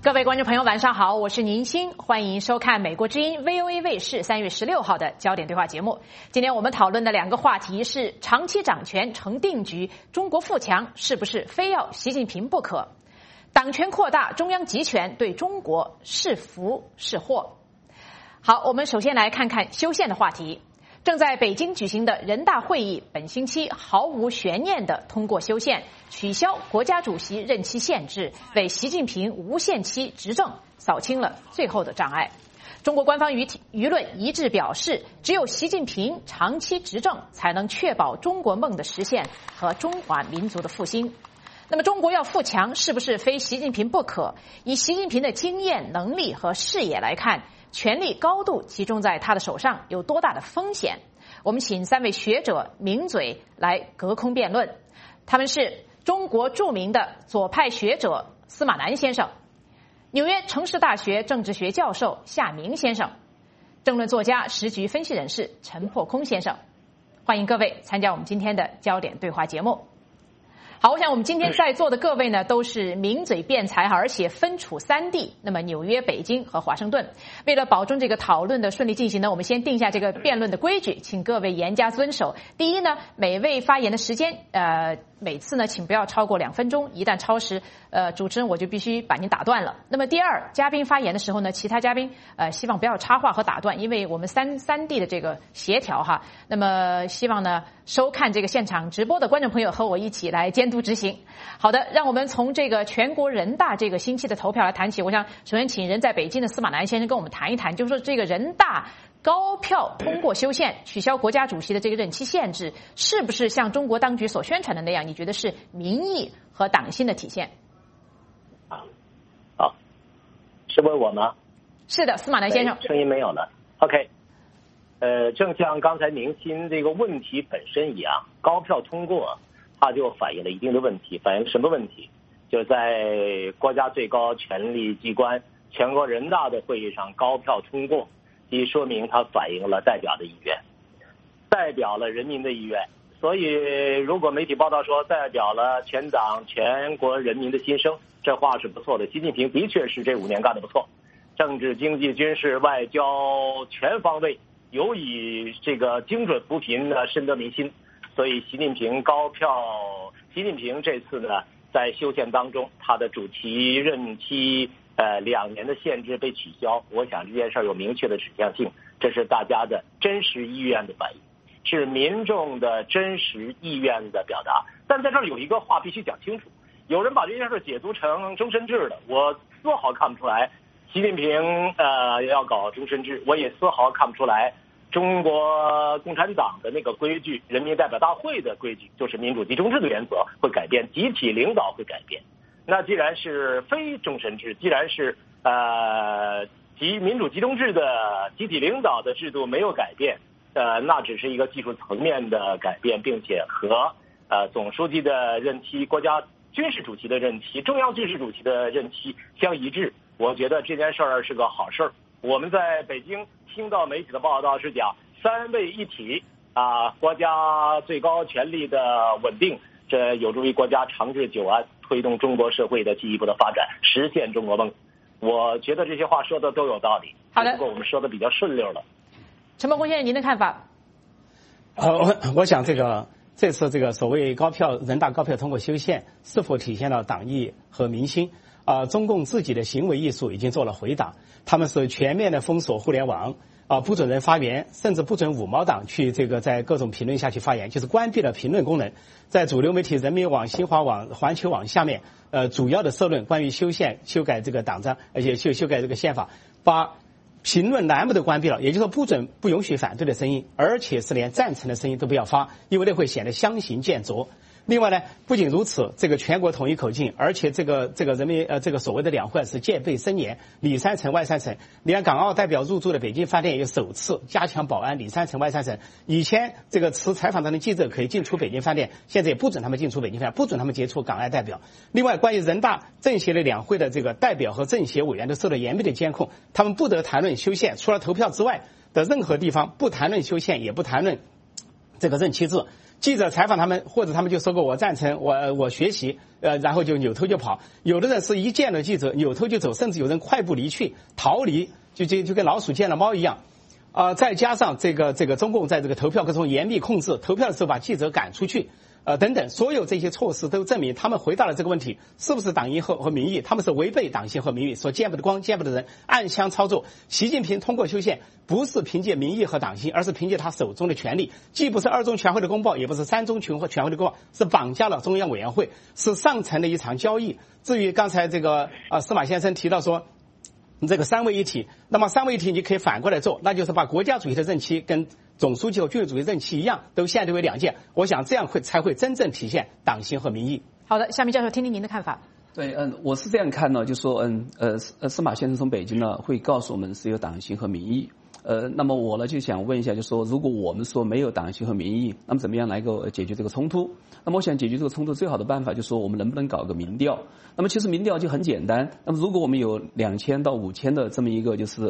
各位观众朋友，晚上好，我是宁鑫，欢迎收看美国之音 VOA 卫视3月16号的焦点对话节目。今天我们讨论的两个话题是：长期掌权成定局，中国富强是不是非要习近平不可？党权扩大，中央集权对中国是福是祸？好，我们首先来看看修宪的话题。正在北京举行的人大会议本星期毫无悬念地通过修宪，取消国家主席任期限制，为习近平无限期执政扫清了最后的障碍。中国官方舆论一致表示，只有习近平长期执政，才能确保中国梦的实现和中华民族的复兴。那么中国要富强，是不是非习近平不可？以习近平的经验、能力和视野来看，权力高度集中在他的手上，有多大的风险？我们请3位学者名嘴来隔空辩论。他们是中国著名的左派学者司马南先生，纽约城市大学政治学教授夏明先生，政论作家、时局分析人士陈破空先生。欢迎各位参加我们今天的焦点对话节目。好，我想我们今天在座的各位呢，都是名嘴辩才，而且分处3地，那么纽约、北京和华盛顿。为了保证这个讨论的顺利进行呢，我们先定下这个辩论的规矩，请各位严加遵守。第一呢，每位发言的时间，每次呢，请不要超过2分钟，一旦超时，主持人我就必须把您打断了。那么第二，嘉宾发言的时候呢，其他嘉宾希望不要插话和打断，因为我们三地的这个协调哈。那么希望呢，收看这个现场直播的观众朋友和我一起来监督执行。好的，让我们从这个全国人大这个星期的投票来谈起。我想首先请人在北京的司马南先生跟我们谈一谈，就是说这个人大高票通过修宪，取消国家主席的这个任期限制，是不是像中国当局所宣传的那样？你觉得是民意和党心的体现？ 好，是问我吗？ 是的，司马南先生。 声音没有了。OK， 正像刚才宁鑫这个问题本身一样，高票通过，它就反映了一定的问题。反映什么问题？就在国家最高权力机关全国人大的会议上高票通过。即说明它反映了代表的意愿，代表了人民的意愿。所以如果媒体报道说代表了全党全国人民的心声，这话是不错的。习近平的确是这5年干得不错，政治、经济、军事、外交全方位，尤以这个精准扶贫呢深得民心。所以习近平高票，习近平这次呢在修宪当中，他的主席任期2年的限制被取消，我想这件事有明确的指向性，这是大家的真实意愿的反映，是民众的真实意愿的表达。但在这儿有一个话必须讲清楚，有人把这件事解读成终身制的，我丝毫看不出来习近平要搞终身制，我也丝毫看不出来中国共产党的那个规矩，人民代表大会的规矩，就是民主集中制的原则会改变，集体领导会改变。那既然是非终身制，既然是民主集中制的集体领导的制度没有改变，那只是一个技术层面的改变，并且和总书记的任期、国家军事主席的任期、中央军事主席的任期相一致。我觉得这件事儿是个好事儿。我们在北京听到媒体的报道是讲3位一体国家最高权力的稳定，这有助于国家长治久安，推动中国社会的进一步的发展，实现中国梦。我觉得这些话说的都有道理。 好的， 不过我们说的比较顺溜了。 陈破空先生，您的看法？ 我想这次这个所谓人大高票通过修宪，是否体现了党意和民心？中共自己的行为艺术已经做了回答，他们是全面的封锁互联网。不准人发言，甚至不准5毛党去在各种评论下去发言，就是关闭了评论功能。在主流媒体人民网、新华网、环球网下面，主要的社论关于修改这个党章，而且修改这个宪法，把评论栏目都关闭了，也就是说不允许反对的声音，而且是连赞成的声音都不要发，因为那会显得相形见绌。另外呢，不仅如此，这个全国统一口径，而且这个人民这个所谓的两会是戒备森严，里3层外3层，连港澳代表入驻的北京饭店也首次加强保安，里3层外3层。以前这个持采访证的记者可以进出北京饭店，现在也不准他们进出北京饭店，不准他们接触港澳代表。另外，关于人大政协的两会的这个代表和政协委员都受到严密的监控，他们不得谈论修宪，除了投票之外的任何地方不谈论修宪，也不谈论这个任期制。 记者采访他们，或者他们就说过我赞成，我学习，然后就扭头就跑。有的人是一见了记者扭头就走，甚至有人快步离去逃离，就跟老鼠见了猫一样。再加上这个中共在这个投票过程中严密控制，投票的时候把记者赶出去，等等，所有这些措施都证明他们回答了这个问题，是不是党意和民意？他们是违背党性和民意，所见不得光、见不得人，暗箱操作。习近平通过修宪，不是凭借民意和党性，而是凭借他手中的权力，既不是2中全会的公报，也不是3中全会的公报，是绑架了中央委员会，是上层的一场交易。至于刚才这个司马先生提到说，这个3位一体，那么3位一体你可以反过来做，那就是把国家主席的任期跟总书记和军委主席任期一样，都限定为2届。我想这样才会真正体现党性和民意。 好的，夏明教授，听听您的看法。 对，我是这样看呢，就说司马先生从北京呢会告诉我们是有党性和民意。那么我呢就想问一下，就说如果我们说没有党性和民意，那么怎么样来够解决这个冲突？那么我想解决这个冲突最好的办法就是说我们能不能搞个民调？那么其实民调就很简单。那么如果我们有2000到5000的这么一个就是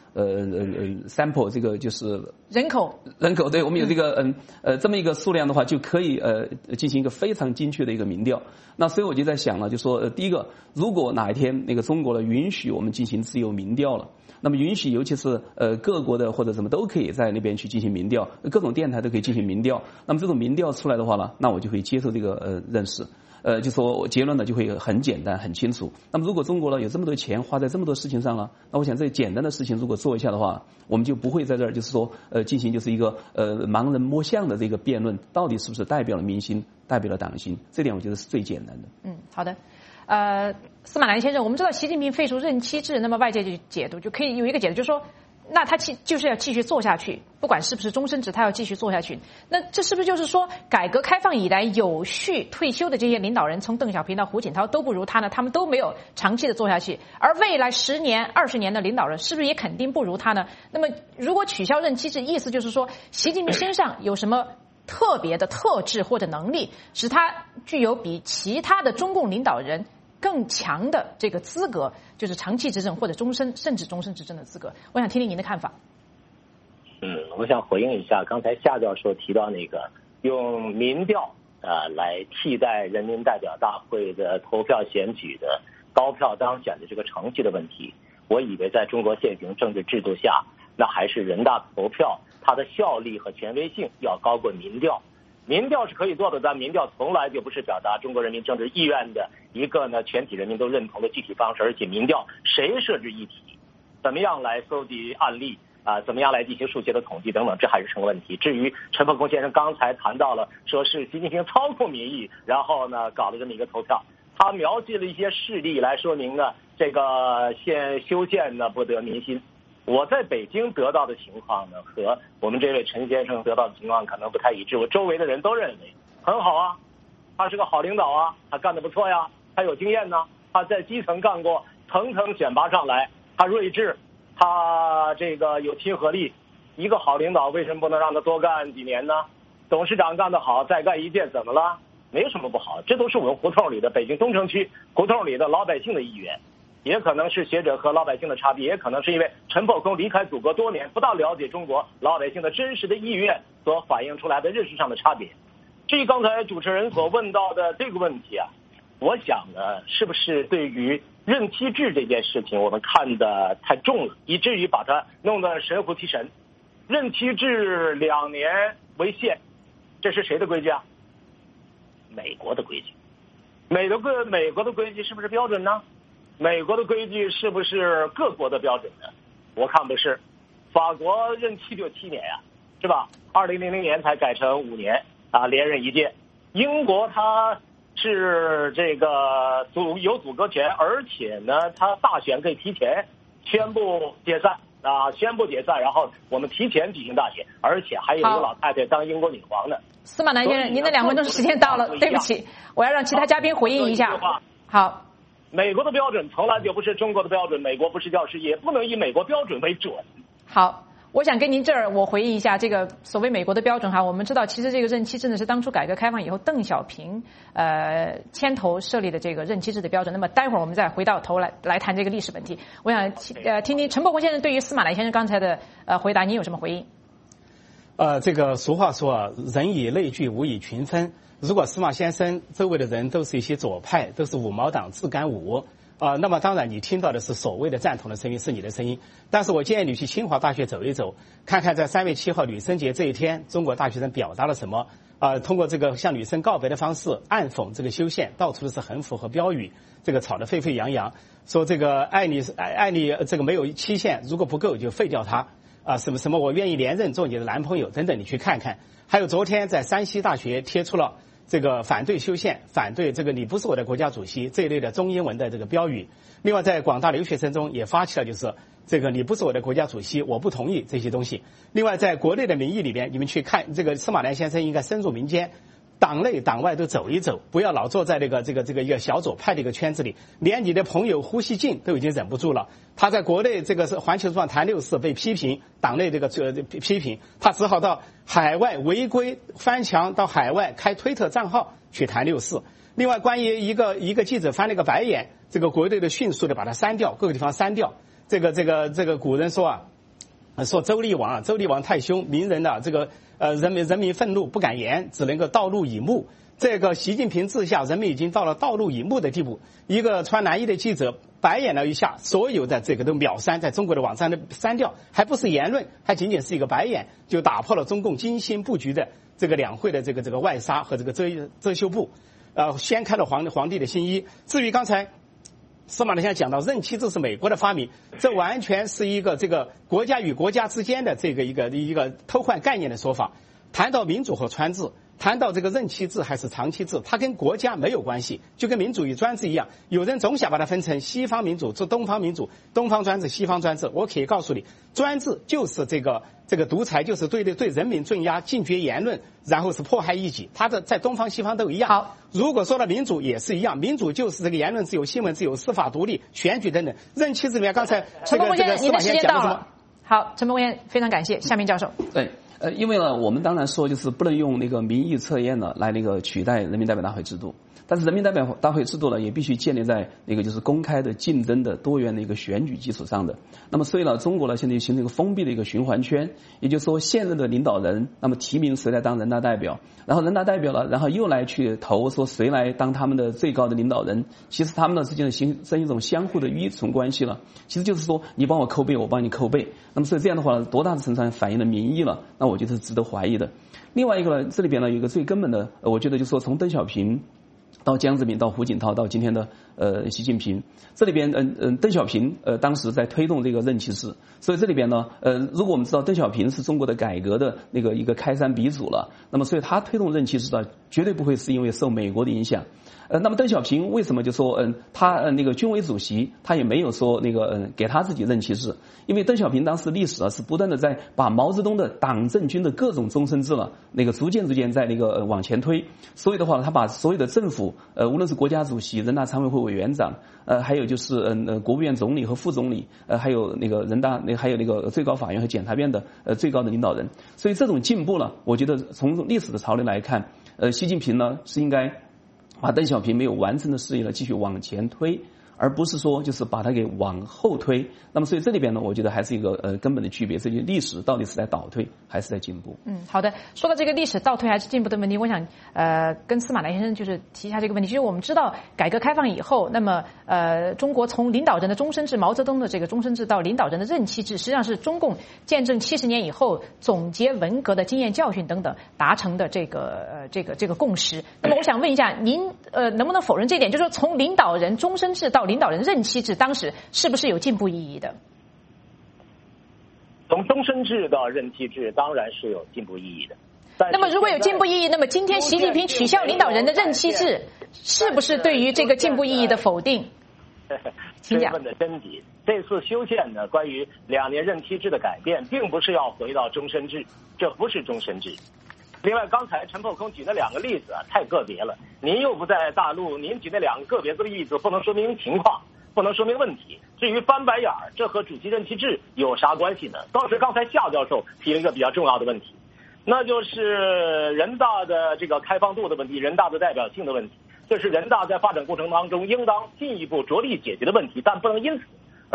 sample 这个就是人口对，我们有这个这么一个数量的话，就可以进行一个非常精确的一个民调。那所以我就在想了，就说第一个，如果哪一天那个中国呢允许我们进行自由民调了。那么允许，尤其是各国的或者什么都可以在那边去进行民调，各种电台都可以进行民调。那么这种民调出来的话呢，那我就会接受这个认识。就说结论呢就会很简单很清楚。那么如果中国呢有这么多钱花在这么多事情上了，那我想这简单的事情如果做一下的话，我们就不会在这儿就是说进行就是一个盲人摸象的这个辩论，到底是不是代表了民心，代表了党心，这点我觉得是最简单的。 好的。司马南先生，我们知道习近平废除任期制，那么外界就解读就可以有一个解读，就是说，那他就是要继续做下去，不管是不是终身制，他要继续做下去。那这是不是就是说，改革开放以来有序退休的这些领导人，从邓小平到胡锦涛都不如他呢？他们都没有长期的做下去，而未来10年、20年的领导人，是不是也肯定不如他呢？那么，如果取消任期制，意思就是说，习近平身上有什么特别的特质或者能力，使他具有比其他的中共领导人更强的这个资格，就是长期执政或者终身甚至终身执政的资格。我想听听您的看法。 我想回应一下刚才夏教授提到那个用民调来替代人民代表大会的投票选举的高票当选的这个程序的问题。我以为在中国现行政治制度下，那还是人大投票它的效力和权威性要高过民调。民调是可以做的，但民调从来就不是表达中国人民政治意愿的一个呢全体人民都认同的具体方式。而且民调谁设置议题，怎么样来搜集案例怎么样来进行数学的统计等等，这还是成问题。至于陈伯公先生刚才谈到了说是习近平操控民意，然后呢搞了这么一个投票，他描记了一些事例来说明呢这个修宪呢不得民心。我在北京得到的情况呢，和我们这位陈先生得到的情况可能不太一致。我周围的人都认为很好啊，他是个好领导啊，他干得不错呀，他有经验呢，他在基层干过，层层选拔上来，他睿智，他这个有亲和力。一个好领导为什么不能让他多干几年呢？董事长干得好，再干一届怎么了？没有什么不好，这都是我们胡同里的北京东城区胡同里的老百姓的意愿。也可能是学者和老百姓的差别，也可能是因为陈伯公离开祖国多年，不大了解中国老百姓的真实的意愿所反映出来的认识上的差别。至于刚才主持人所问到的这个问题我想呢，是不是对于任期制这件事情我们看得太重了，以至于把它弄得神乎其神。任期制2年为限，这是谁的规矩啊？美国的规矩。美国的规矩是不是标准呢？美国的规矩是不是各国的标准呢？我看不是。法国任期就7年是吧？2000年才改成5年连任1届。英国它是这个有阻隔权，而且呢，它大选可以提前宣布解散然后我们提前举行大选，而且还有一个老太太当英国女皇呢。 司马南先生，您的2分钟时间到了，对不起，我要让其他嘉宾回应一下。好。 美国的标准从来就不是中国的标准，美国不是教师，也不能以美国标准为准。 好，我想跟您这儿我回忆一下这个所谓美国的标准我们知道，其实这个任期真的是当初改革开放以后邓小平牵头设立的这个任期制的标准。那么待会儿我们再回到头来谈这个历史问题。我想听听陈伯公先生对于司马南先生刚才的回答，您有什么回应？ 这个俗话说啊，人以类聚，物以群分。如果司马先生周围的人都是一些左派，都是五毛党、自干五那么当然你听到的是所谓的赞同的声音，是你的声音。但是我建议你去清华大学走一走，看看在3月7号女生节这一天，中国大学生表达了什么。通过这个向女生告白的方式暗讽这个修宪，到处都是横幅和标语，这个吵得沸沸扬扬，说这个爱你这个没有期限，如果不够就废掉它什么我愿意连任做你的男朋友等等，你去看看。还有昨天在山西大学贴出了这个反对修宪、反对这个你不是我的国家主席这一类的中英文的这个标语。另外在广大留学生中也发起了就是这个你不是我的国家主席，我不同意这些东西。另外在国内的民意里边，你们去看这个司马南先生应该深入民间，党内党外都走一走，不要老坐在这个一个小左派的一个圈子里。连你的朋友胡锡进都已经忍不住了，他在国内这个是环球时报谈六四被批评，党内这个批评，他只好到海外违规翻墙，到海外开推特账号去谈六四。另外关于一个记者翻了个白眼，这个国内的迅速的把它删掉，各个地方删掉。这个古人说说周厉王太凶，名人这个人民愤怒不敢言，只能够道路以目。这个习近平治下，人民已经到了道路以目的地步。一个穿蓝衣的记者白眼了一下，所有的这个都秒删，在中国的网站都删掉，还不是言论，还仅仅是一个白眼，就打破了中共精心布局的这个两会的这个外纱和这个遮羞布，掀开了皇帝的新衣。至于刚才司马南先生讲到任期制是美国的发明，这完全是一个这个国家与国家之间的这个一个偷换概念的说法。谈到民主和专制，谈到这个任期制还是长期制，它跟国家没有关系，就跟民主与专制一样。有人总想把它分成西方民主是东方民主，东方专制西方专制。我可以告诉你，专制就是这个独裁，就是对人民镇压、禁绝言论，然后是迫害异己。它在东方西方都一样。 好， 如果说到民主也是一样，民主就是这个言论自由、新闻自由、司法独立、选举等等。任期制里面，刚才这个司马先生讲的什么？ 好，陈伯彦，非常感谢。夏明教授。 对。因为呢，我们当然说就是不能用那个民意测验呢来取代人民代表大会制度，但是人民代表大会制度呢也必须建立在那个就是公开的、竞争的、多元的一个选举基础上的。那么所以呢，中国呢现在形成一个封闭的一个循环圈，也就是说现任的领导人，那么提名谁来当人大代表，然后人大代表了，然后又来去投说谁来当他们的最高的领导人。其实他们呢之间形成一种相互的依从关系了。其实就是说你帮我扣背，我帮你扣背。那么所以这样的话，多大的程度上反映了民意了？那我觉得是值得怀疑的。另外一个呢，这里边呢有一个最根本的，我觉得就是说从邓小平到江泽民到胡锦涛到今天的习近平，这里边邓小平当时在推动这个任期制，所以这里边呢如果我们知道邓小平是中国的改革的那个一个开山鼻祖了，那么所以他推动任期制呢绝对不会是因为受美国的影响。那么邓小平为什么就说他那个军委主席他也没有说那个给他自己任期制，因为邓小平当时历史是不断的在把毛泽东的党政军的各种终身制了那个逐渐在那个往前推，所以的话他把所有的政府无论是国家主席、人大常委会委员长还有就是国务院总理和副总理还有那个人大还有那个最高法院和检察院的最高的领导人，所以这种进步了，我觉得从历史的潮流来看习近平呢是应该把邓小平没有完成的事业呢继续往前推，而不是说就是把它给往后推。那么所以这里边呢，我觉得还是一个根本的区别，这些历史到底是在倒退还是在进步？ 好的。说到这个历史倒退还是进步的问题，我想跟司马南先生就是提一下这个问题。就是我们知道改革开放以后，那么中国从领导人的终身制，毛泽东的这个终身制到领导人的任期制，实际上是中共建政70年以后总结文革的经验教训等等达成的这个共识。那么我想问一下，您能不能否认这一点？就是说从领导人终身制到领导人任期制，当时是不是有进步意义的？ 从终身制到任期制，当然是有进步意义的。 那么如果有进步意义，那么今天习近平取消领导人的任期制，是不是对于这个进步意义的否定？请讲。 问的真急。这次修宪呢，关于2年任期制的改变，并不是要回到终身制，这不是终身制。另外，刚才陈破空举那2个例子太个别了。您又不在大陆，您举那2个个别的例子不能说明情况，不能说明问题。至于翻白眼儿，这和主席任期制有啥关系呢？倒是刚才夏教授提了一个比较重要的问题，那就是人大的这个开放度的问题，人大的代表性的问题，这是人大在发展过程当中应当进一步着力解决的问题，但不能因此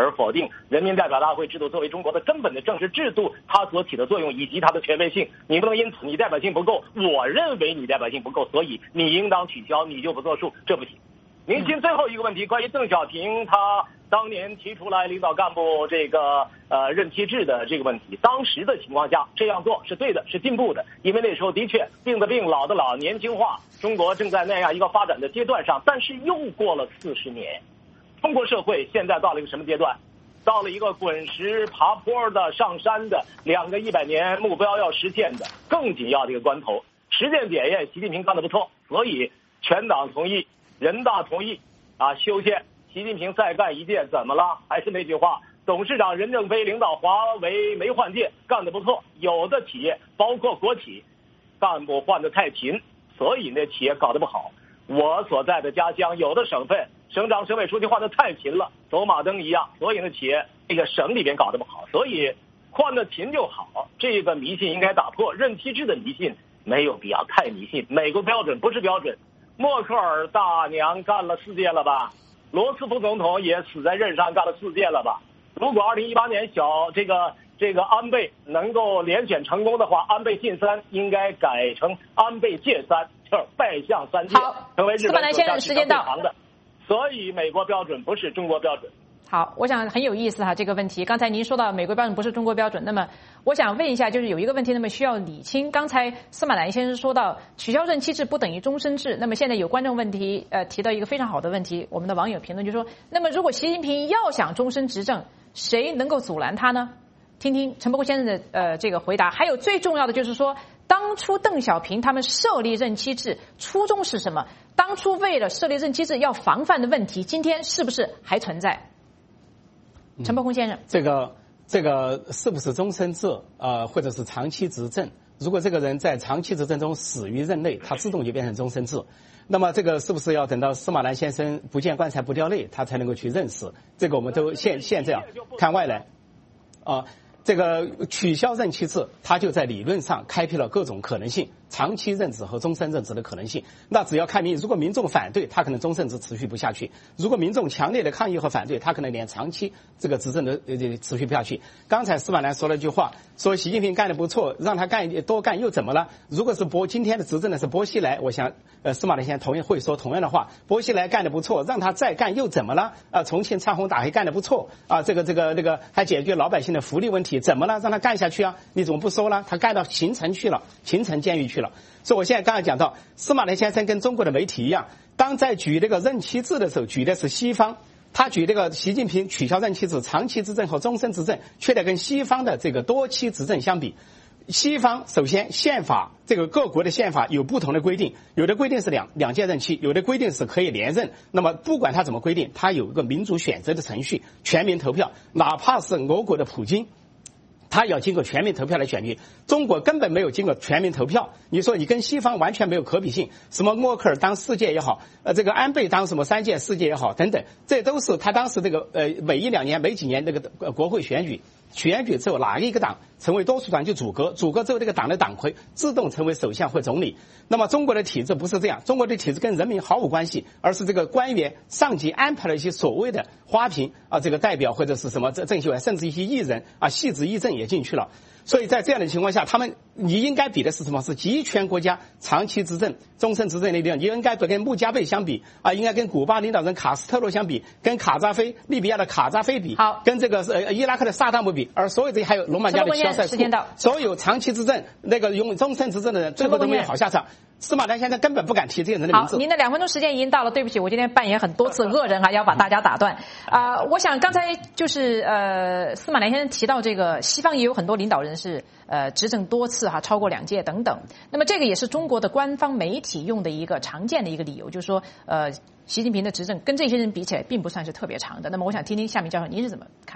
而否定人民代表大会制度作为中国的根本的政治制度，它所起的作用以及它的权威性。你不能因此你代表性不够，我认为你代表性不够，所以你应当取消，你就不作数，这不行。您听最后一个问题，关于邓小平他当年提出来领导干部这个任期制的这个问题，当时的情况下这样做是对的，是进步的，因为那时候的确病的病，老的老，年轻化，中国正在那样一个发展的阶段上。但是又过了40年，中国社会现在到了一个什么阶段？到了一个滚石爬坡的上山的2个100年目标要实现的更紧要的一个关头，实践检验习近平干得不错，所以全党同意，人大同意修宪，习近平再干一届怎么了？还是那句话，董事长任正非领导华为没换届，干得不错。有的企业包括国企，干部换得太勤，所以那企业搞得不好。我所在的家乡有的省份省长省委书记换得太勤了，走马灯一样，所以呢企业这个省里边搞得不好。所以换得勤就好，这个迷信应该打破。任期制的迷信没有必要太迷信，美国标准不是标准。默克尔大娘干了4届了吧？罗斯福总统也死在任上干了4届了吧？如果2018年这个安倍能够连选成功的话，安倍晋3应该改成安倍届3，就是拜相3届，成为日本史上时间最长的。所以美国标准不是中国标准。 好，我想很有意思哈，这个问题。刚才您说到美国标准不是中国标准，那么我想问一下，就是有一个问题，那么需要理清。刚才司马南先生说到取消任期制不等于终身制，那么现在有观众问题提到一个非常好的问题，我们的网友评论就说，那么如果习近平要想终身执政，谁能够阻拦他呢？听听陈伯虎先生的这个回答。还有最重要的就是说，当初邓小平他们设立任期制初衷是什么？当初为了设立任期制要防范的问题，今天是不是还存在？陈伯宏先生，这个是不是终身制或者是长期执政？如果这个人在长期执政中死于任内，他自动就变成终身制。那么这个是不是要等到司马南先生不见棺材不掉泪，他才能够去认识？这个我们都现这样看外来这个取消任期制，它就在理论上开辟了各种可能性，长期任职和终身任职的可能性。那只要看民意，如果民众反对，他可能终身制持续不下去；如果民众强烈的抗议和反对，他可能连长期这个执政的持续不下去。刚才司马南说了一句话，说习近平干得不错，让他多干又怎么了？如果是今天的执政的是薄熙来，我想司马南先生会说同样的话，薄熙来干得不错，让他再干又怎么了？重庆唱红打黑干得不错这个还解决老百姓的福利问题，怎么了？让他干下去啊！你怎么不说了？他干到秦城去了，秦城监狱去了。所以我现在刚才讲到，司马南先生跟中国的媒体一样，当在举这个任期制的时候，举的是西方，他举这个习近平取消任期制、长期执政和终身执政，却得跟西方的这个多期执政相比。西方首先宪法，这个各国的宪法有不同的规定，有的规定是两届任期，有的规定是可以连任。那么不管他怎么规定，他有一个民主选择的程序，全民投票，哪怕是俄国的普京，他要经过全民投票来选举。中国根本没有经过全民投票，你说你跟西方完全没有可比性。什么默克尔当4届也好，这个安倍当什么3届4届也好等等，这都是他当时这个每1-2年每几年这个国会选举之后，哪一个党成为多数党就组阁之后，这个党的党魁自动成为首相或总理。那么中国的体制不是这样，中国的体制跟人民毫无关系，而是这个官员上级安排了一些所谓的花瓶这个代表或者是什么政协委员，甚至一些议人戏子议政也进去了。所以在这样的情况下，你应该比的是什么？是集权国家长期执政、终身执政的地方。你应该跟穆加贝相比应该跟古巴领导人卡斯特罗相比，跟利比亚的卡扎菲比，跟这个伊拉克的萨达姆比。而所有这些还有罗马尼亚的肖塞库，所有长期执政那个用终身执政的人，最后都没有好下场。司马南先生根本不敢提这些人的名字。 好，您的2分钟时间已经到了，对不起，我今天扮演很多次恶人要把大家打断。我想刚才就是司马南先生提到这个西方也有很多领导人是执政多次超过2届等等。那么这个也是中国的官方媒体用的一个常见的一个理由，就是说习近平的执政跟这些人比起来并不算是特别长的。那么我想听听夏明教授您是怎么看的？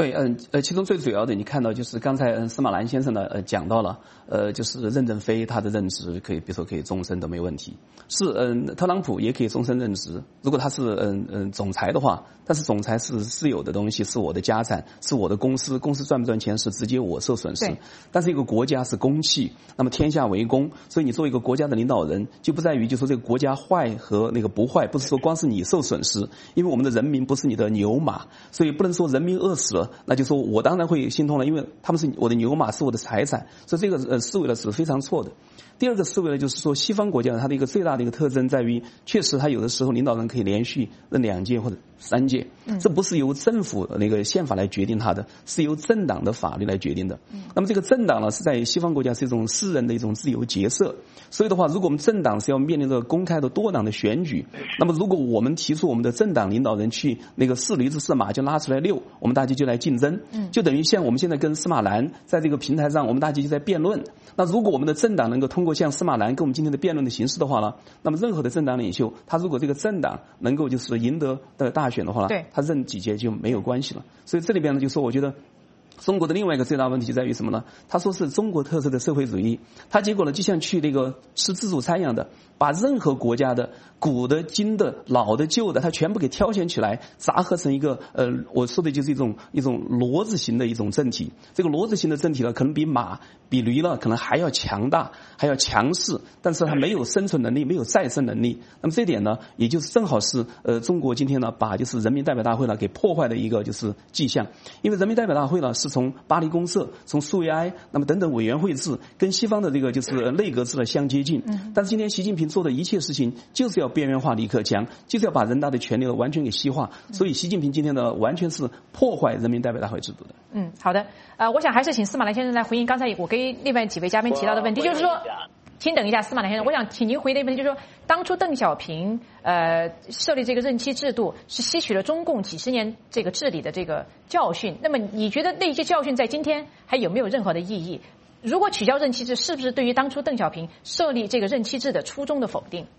对，其中最主要的，你看到就是刚才司马南先生呢，讲到了，就是任正非他的任职可以，比如说可以终身都没问题。是，特朗普也可以终身任职，如果他是总裁的话，但是总裁是私有的东西，是我的家产，是我的公司，公司赚不赚钱是直接我受损失。但是一个国家是公器，那么天下为公，所以你作为一个国家的领导人，就不在于就说这个国家坏和那个不坏，不是说光是你受损失，因为我们的人民不是你的牛马，所以不能说人民饿死了。那就说我当然会心痛了，因为他们是我的牛马，是我的财产，所以这个思维呢是非常错的。第二个思维呢，就是说西方国家它的一个最大的一个特征在于，确实它有的时候领导人可以连续任2届或者3届，这不是由政府那个宪法来决定它的，是由政党的法律来决定的。那么这个政党呢，是在西方国家是一种私人的一种自由结社，所以的话，如果我们政党是要面临着公开的多党的选举，那么如果我们提出我们的政党领导人去那个是驴子是马就拉出来遛，我们大家就来竞争，就等于像我们现在跟司马南在这个平台上，我们大家就在辩论。那如果我们的政党能够通过像司马南跟我们今天的辩论的形式的话呢，那么任何的政党领袖，他如果这个政党能够就是赢得的大选的话呢，他任几届就没有关系了。所以这里边呢，就说我觉得中国的另外一个最大问题在于什么呢？他说是中国特色的社会主义，他结果呢就像去那个吃自助餐一样的，把任何国家的古的、今的、老的、旧的，它全部给挑选起来，杂合成一个我说的就是一种骡子型的一种政体。这个骡子型的政体呢，可能比马、比驴呢，可能还要强大，还要强势，但是它没有生存能力，没有再生能力。那么这一点呢，也就是正好是中国今天呢，把就是人民代表大会呢给破坏的一个就是迹象。因为人民代表大会呢是从巴黎公社、从苏维埃那么等等委员会制跟西方的这个就是内阁制的相接近，但是今天习近平做的一切事情就是要边缘化李克强，就是要把人大的权力呢完全给西化，所以习近平今天呢完全是破坏人民代表大会制度的。 好的，我想还是请司马南先生来回应刚才我跟另外几位嘉宾提到的问题，就是说，请等一下，司马南先生，我想请您回答一个问题，就是说，当初邓小平设立这个任期制度是吸取了中共几十年这个治理的这个教训，那么你觉得那些教训在今天还有没有任何的意义？如果取消任期制，是不是对于当初邓小平设立这个任期制的初衷的否定？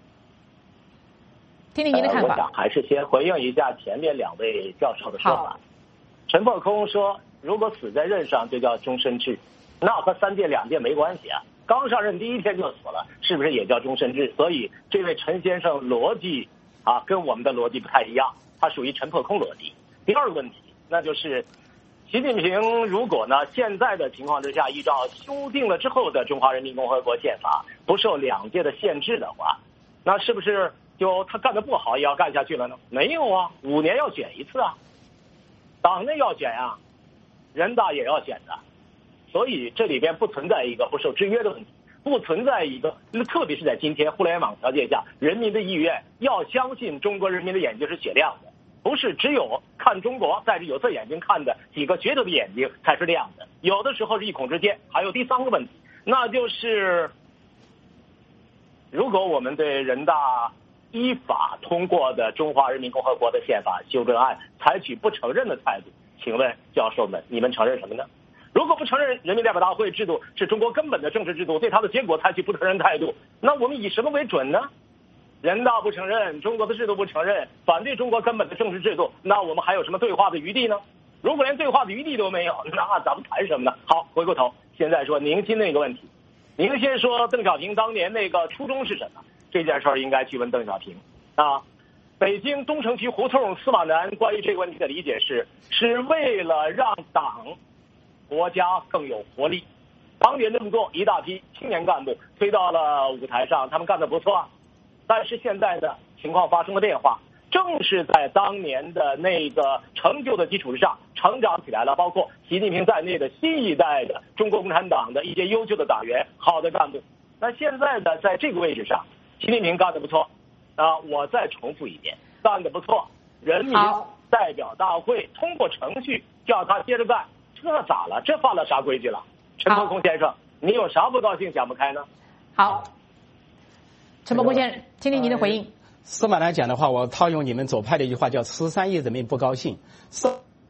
听听您的看法。 我想还是先回应一下前面2位教授的说法。陈破空说，如果死在任上就叫终身制，那和3届2届没关系啊。刚上任第1天就死了，是不是也叫终身制？所以这位陈先生逻辑跟我们的逻辑不太一样，他属于陈破空逻辑。第二个问题，那就是习近平如果呢现在的情况之下，依照修订了之后的中华人民共和国宪法，不受2届的限制的话，那是不是就他干得不好也要干下去了呢？没有啊，5年要选1次啊，党内要选啊，人大也要选的。所以这里边不存在一个不受制约的问题，不存在一个，特别是在今天互联网条件下，人民的意愿要相信中国人民的眼睛是雪亮的，不是只有看中国戴着有色眼镜看的几个觉得的眼睛才是亮的，有的时候是一孔之间。还有第3个问题，那就是如果我们对人大依法通过的中华人民共和国的宪法修正案采取不承认的态度，请问教授们，你们承认什么呢？如果不承认人民代表大会制度是中国根本的政治制度，对它的结果采取不承认态度，那我们以什么为准呢？人大不承认，中国的制度不承认，反对中国根本的政治制度，那我们还有什么对话的余地呢？如果连对话的余地都没有，那咱们谈什么呢？好，回过头，现在说宁新那个问题，您先说邓小平当年那个初衷是什么？这件事儿应该去问邓小平啊。北京东城区胡同司马南关于这个问题的理解是为了让党国家更有活力。当年这么做，一大批青年干部推到了舞台上，他们干得不错。但是现在的情况发生了变化，正是在当年的那个成就的基础之上，成长起来了，包括习近平在内的新一代的中国共产党的一些优秀的党员、好的干部。那现在呢，在这个位置上，习近平干得不错啊！我再重复一遍，干得不错。人民代表大会通过程序叫他接着干，这咋了？这犯了啥规矩了？陈伯空先生，你有啥不高兴讲不开呢？ 好，陈伯空先生，听听您的回应。 司马南讲的话，我套用你们左派的一句话，叫“13亿人民不高兴”。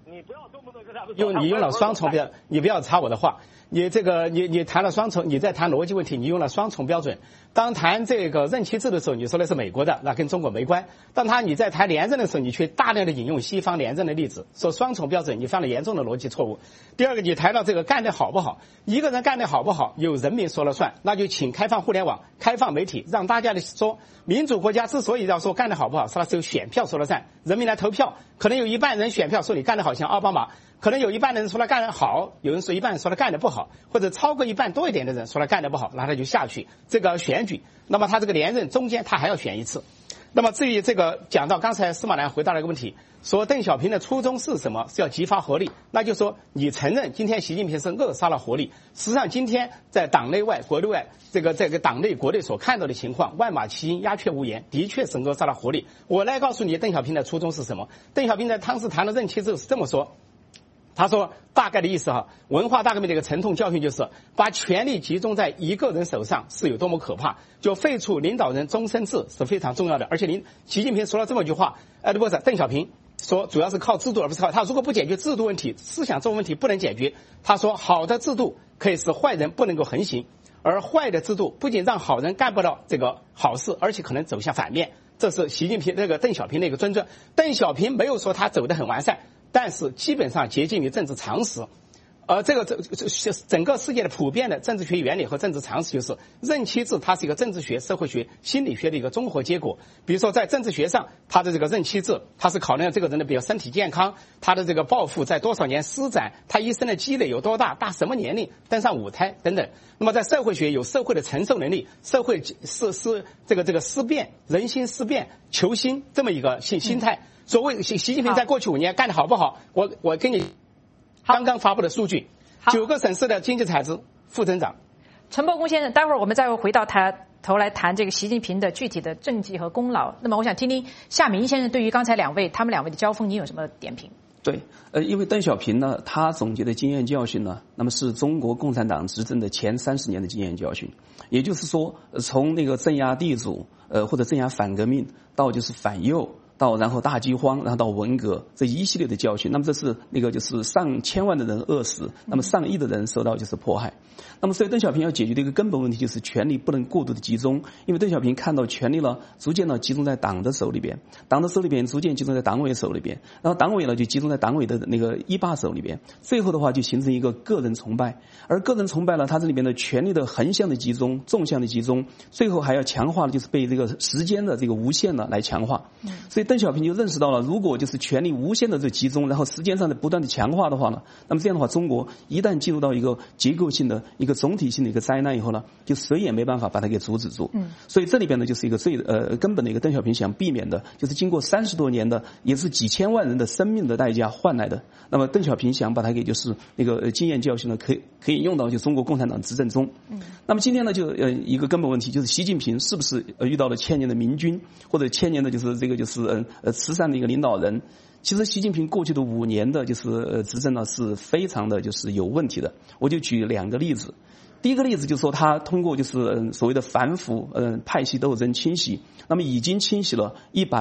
你不要动不动跟他们你用了双重标，你不要插我的话。你谈了双重，你在谈逻辑问题，你用了双重标准。当谈这个任期制的时候，你说的是美国的，那跟中国没关。你在谈连任的时候，你却大量的引用西方连任的例子，说双重标准，你犯了严重的逻辑错误。第二个，你谈到这个干得好不好，一个人干得好不好，由人民说了算，那就请开放互联网、开放媒体，让大家的说，民主国家之所以要说干得好不好，是它是由选票说了算，人民来投票，可能有一半人选票说你干得好，像奥巴马。可能有一半的人说他干得好，有人说一半人说他干得不好，或者超过一半多一点的人说他干得不好，那他就下去这个选举。那么他这个连任中间他还要选一次。那么至于这个讲到刚才司马南回答了一个问题，说邓小平的初衷是什么？是要激发活力。那就说你承认今天习近平是扼杀了活力。实际上今天在党内外国内外这个党内国内所看到的情况，万马齐喑鸦雀无言，的确是扼杀了活力。我来告诉你邓小平的初衷是什么。邓小平在当时谈了任期之后是这么说，他说大概的意思文化大革命的一个沉痛教训就是把权力集中在一个人手上是有多么可怕，就废除领导人终身制是非常重要的。而且习近平说了这么一句话，不是邓小平说主要是靠制度而不是靠他，如果不解决制度问题，思想这种问题不能解决。他说好的制度可以使坏人不能够横行，而坏的制度不仅让好人干不到这个好事，而且可能走向反面。这是习近平邓小平的一个尊重。邓小平没有说他走得很完善，但是基本上接近于政治常识。整个世界的普遍的政治学原理和政治常识就是任期制，它是一个政治学、社会学、心理学的一个综合结果。比如说在政治学上，它的这个任期制，它是考量这个人的比如身体健康，他的这个抱负在多少年施展，他一生的积累有多大，什么年龄登上舞台等等。那么在社会学有社会的承受能力，社会是这个思变，人心思变，求新这么一个心态。所谓习近平在过去5年干得好不好，我给你刚刚发布的数据，9个省市的经济产值负增长。 陈伯公先生，待会儿我们再回到头来谈这个习近平的具体的政绩和功劳。那么我想听听夏明先生对于刚才他们两位的交锋，你有什么点评？ 对，因为邓小平呢，他总结的经验教训呢，那么是中国共产党执政的前30年的经验教训，也就是说，从那个镇压地主，或者镇压反革命，到就是反右。然后大饥荒，然后到文革这一系列的教训，那么这是就是上千万的人饿死，那么上亿的人受到就是迫害。那么所以邓小平要解决的一个根本问题就是权力不能过度的集中，因为邓小平看到权力呢逐渐集中在党的手里边，党的手里边逐渐集中在党委手里边，然后党委呢就集中在党委的那个一把手里边，最后的话就形成一个个人崇拜，而个人崇拜呢，它这里边的权力的横向的集中、纵向的集中，最后还要强化的就是被这个时间的这个无限的来强化。所以邓小平就认识到了，如果就是权力无限的这集中，然后时间上的不断的强化的话呢，那么这样的话，中国一旦进入到一个结构性的、一个总体性的一个灾难以后呢，就谁也没办法把它给阻止住。所以这里边呢，就是一个最根本的一个邓小平想避免的，就是经过30多年的，也是几千万人的生命的代价换来的。那么邓小平想把它给就是那个经验教训呢，可以用到就中国共产党执政中。那么今天呢，就一个根本问题就是习近平是不是遇到了1000年的明君，或者1000年的就是这个就是慈善的一个领导人。其实习近平过去的5年的就是执政呢是非常的就是有问题的。我就举2个例子。第一个例子就是说，他通过就是所谓的反腐派系斗争清洗，那么已经清洗了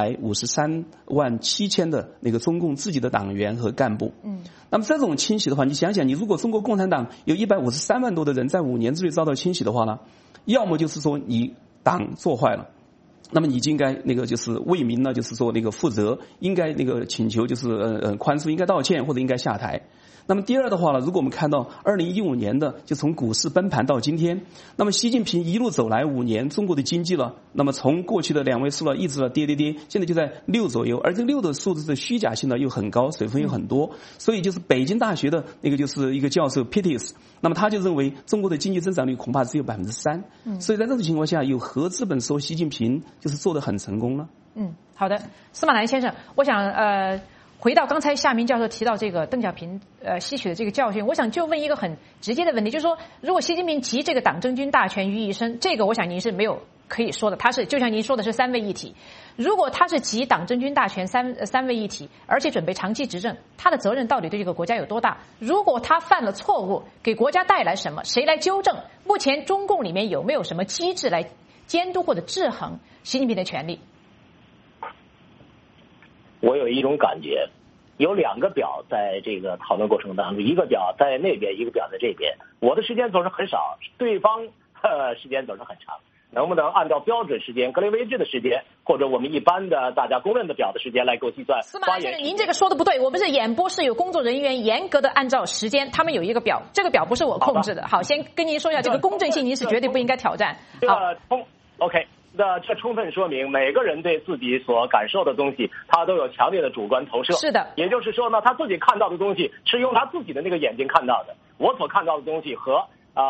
153万7千的那个中共自己的党员和干部。那么这种清洗的话，你想想，你如果中国共产党有153万多的人在5年之内遭到清洗的话呢，要么就是说你党做坏了，那么你就应该那个就是为民呢，就是说那个负责，应该那个请求就是宽恕，应该道歉或者应该下台。那么第二的话呢，如果我们看到2015年的就从股市崩盘到今天，那么习近平一路走来5年，中国的经济了，那么从过去的2位数了一直跌，现在就在6左右，而这6的数字的虚假性呢又很高，水分又很多，所以就是北京大学的那个就是一个教授 Pittis， 那么他就认为中国的经济增长率恐怕只有3%，所以在这种情况下，有何资本说习近平就是做得很成功呢？ 好的，司马南先生，我想回到刚才夏明教授提到这个邓小平吸取的这个教训，我想就问一个很直接的问题，就是说，如果习近平集这个党政军大权于一身，这个我想您是没有可以说的，他是就像您说的是3位一体。如果他是集党政军大权三位一体，而且准备长期执政，他的责任到底对这个国家有多大？如果他犯了错误，给国家带来什么？谁来纠正？目前中共里面有没有什么机制来监督或者制衡习近平的权利？ 我有一种感觉， 有2个表在这个讨论过程当中，一个表在那边，一个表在这边。我的时间总是很少，对方时间总是很长。能不能按照标准时间、格雷威治的时间，或者我们一般的大家公认的表的时间来给我计算？ 司马先生，您这个说的不对，我们是演播室有工作人员严格的按照时间，他们有一个表，这个表不是我控制的。好，先跟您说一下，这个公正性您是绝对不应该挑战。好 ，OK。那这充分说明每个人对自己所感受的东西，他都有强烈的主观投射。 是的， 也就是说呢，他自己看到的东西是用他自己的那个眼睛看到的。我所看到的东西和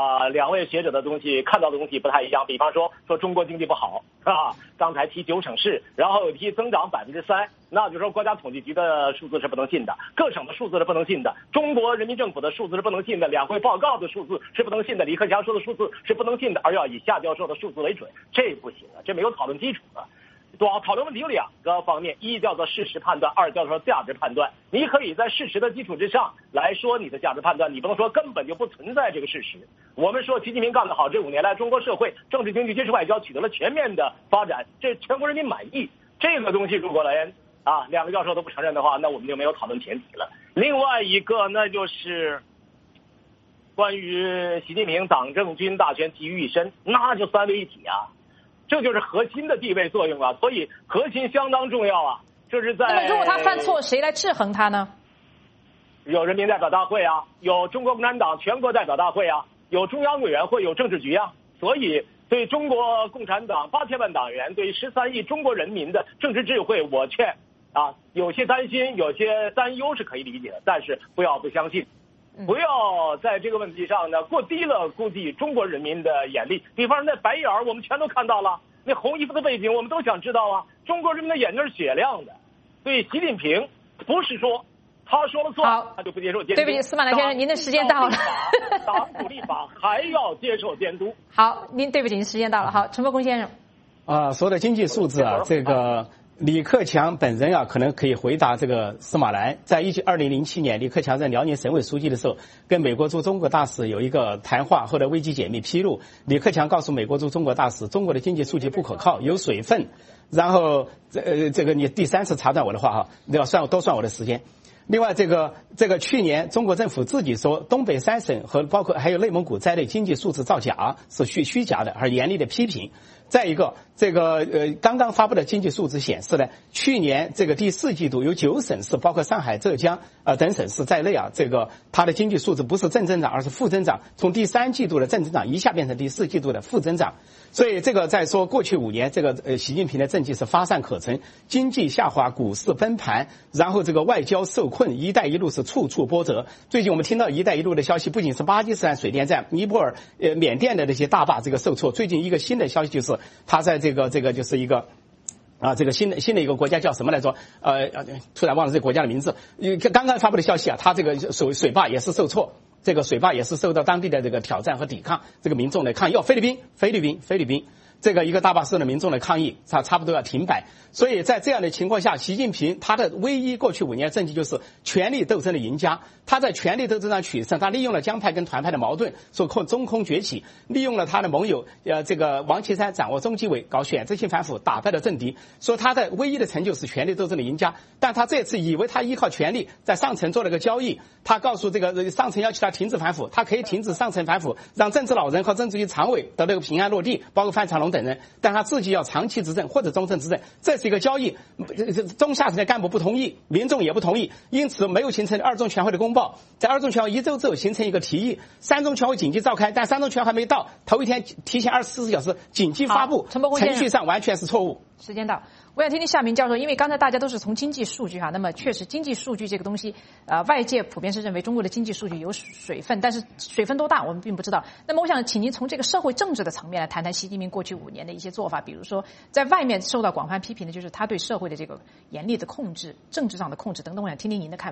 2位学者的东西看到的东西不太一样。比方说中国经济不好啊，刚才提9省市，然后有提增长3%，那就是说国家统计局的数字是不能信的，各省的数字是不能信的，中国人民政府的数字是不能信的，两会报告的数字是不能信的，李克强说的数字是不能信的，而要以夏教授的数字为准，这不行啊，这没有讨论基础啊。讨论问题有2个方面，一叫做事实判断，二叫做价值判断。你可以在事实的基础之上来说你的价值判断，你不能说根本就不存在这个事实。我们说习近平干得好，这5年来中国社会政治经济军事外交取得了全面的发展，这全国人民满意。这个东西如果连2个教授都不承认的话，那我们就没有讨论前提了。另外一个那就是关于习近平党政军大权集于一身，那就3位一体啊。这就是核心的地位作用啊，所以核心相当重要啊。这是在那么如果他犯错，谁来制衡他呢？ 有人民代表大会啊，有中国共产党全国代表大会啊，有中央委员会，有政治局啊。所以对中国共产党8000万党员，对13亿中国人民的政治智慧，我劝有些担心，有些担忧是可以理解的，但是不要不相信。不要在这个问题上呢过低了估计中国人民的眼力。比方说那白眼儿我们全都看到了，那红衣服的背景我们都想知道啊。中国人民的眼睛是雪亮的，对习近平不是说他说了算他就不接受监督。 对不起，司马南先生，您的时间到了。 党组立法还要接受监督。 好，对不起，您时间到了。好，陈伯公先生。 说的经济数字这个李克强本人可能可以回答这个司马南。在2007年，李克强在辽宁省委书记的时候，跟美国驻中国大使有一个谈话，后来危机解密披露，李克强告诉美国驻中国大使，中国的经济数据不可靠，有水分。然后这个你第3次查断我的话都算我的时间。另外，这个去年中国政府自己说，东北3省和包括还有内蒙古在内经济数字造假是虚假的，而严厉的批评。再一个，刚刚发布的经济数字显示呢，去年这个第4季度有9省市，包括上海、浙江等省市在内它的经济数字不是正增长，而是负增长，从第3季度的正增长一下变成第4季度的负增长。所以这个在说过去5年习近平的政绩是乏善可陈，经济下滑，股市崩盘，然后外交受困，一带一路是处处波折。最近我们听到一带一路的消息，不仅是巴基斯坦水电站、尼泊尔、缅甸的那些大坝受挫，最近一个新的消息就是他在这个就是一个这个新的一个国家叫什么来着？突然忘了这个国家的名字。刚刚发布的消息他这个水坝也是受挫，这个水坝也是受到当地的这个挑战和抵抗，这个民众的抗议。菲律宾这个一个大巴士的民众的抗议，差不多要停摆。所以在这样的情况下，习近平他的唯一过去5年政绩就是权力斗争的赢家。他在权力斗争上取胜，他利用了江派跟团派的矛盾，说中空崛起，利用了他的盟友王岐山掌握中纪委，搞选择性反腐，打败了政敌。说他的唯一的成就是权力斗争的赢家。但他这次以为他依靠权力在上层做了个交易，他告诉上层要求他停止反腐，他可以停止上层反腐，让政治老人和政治局常委得到平安落地，包括范长龙等人，但他自己要长期执政或者终身执政，这是一个交易。中下层的干部不同意，民众也不同意，因此没有形成2中全会的公报。在2中全会1周之后形成一个提议，3中全会紧急召开，但3中全会还没到，头一天提前24小时紧急发布，程序上完全是错误。 时间到，我想听听夏明教授，因为刚才大家都是从经济数据那么确实经济数据这个东西，外界普遍是认为中国的经济数据有水分，但是水分多大我们并不知道。那么我想请您从这个社会政治的层面来谈谈习近平过去5年的一些做法，比如说在外面受到广泛批评的就是他对社会的这个严厉的控制、政治上的控制等等，我想听听您的看法。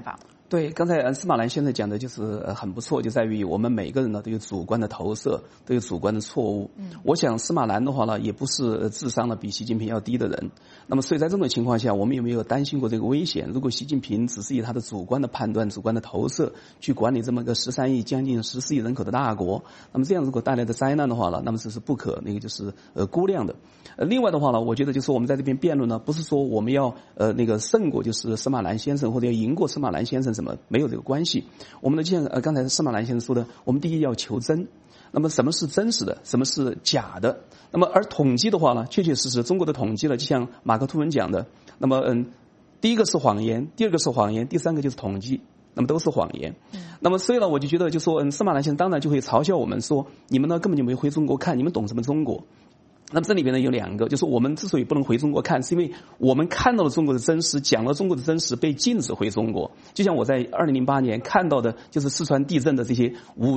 对，刚才司马南先生讲的就是很不错，就在于我们每个人呢都有主观的投射，都有主观的错误。我想司马南的话呢，也不是智商呢比习近平要低的人。那么所以在这种情况下，我们有没有担心过这个危险？如果习近平只是以他的主观的判断、主观的投射去管理这么个13亿、将近14亿人口的大国，那么这样如果带来的灾难的话呢，那么这是不可就是估量的。另外的话呢，我觉得就是我们在这边辩论呢，不是说我们要胜过就是司马南先生，或者要赢过司马南先生什么，没有这个关系。我们呢，就像刚才司马南先生说的，我们第一要求真。那么什么是真实的，什么是假的？那么而统计的话呢，确确实实中国的统计呢，就像马克吐温讲的，那么第一个是谎言，第二个是谎言，第三个就是统计，那么都是谎言。那么所以呢，我就觉得就说司马南先生当然就会嘲笑我们说，你们呢根本就没回中国看，你们懂什么中国？那么这里边呢有两个，就是我们之所以不能回中国看，是因为我们看到了中国的真实，讲了中国的真实，被禁止回中国。就像我在2008年看到的，就是四川地震的这些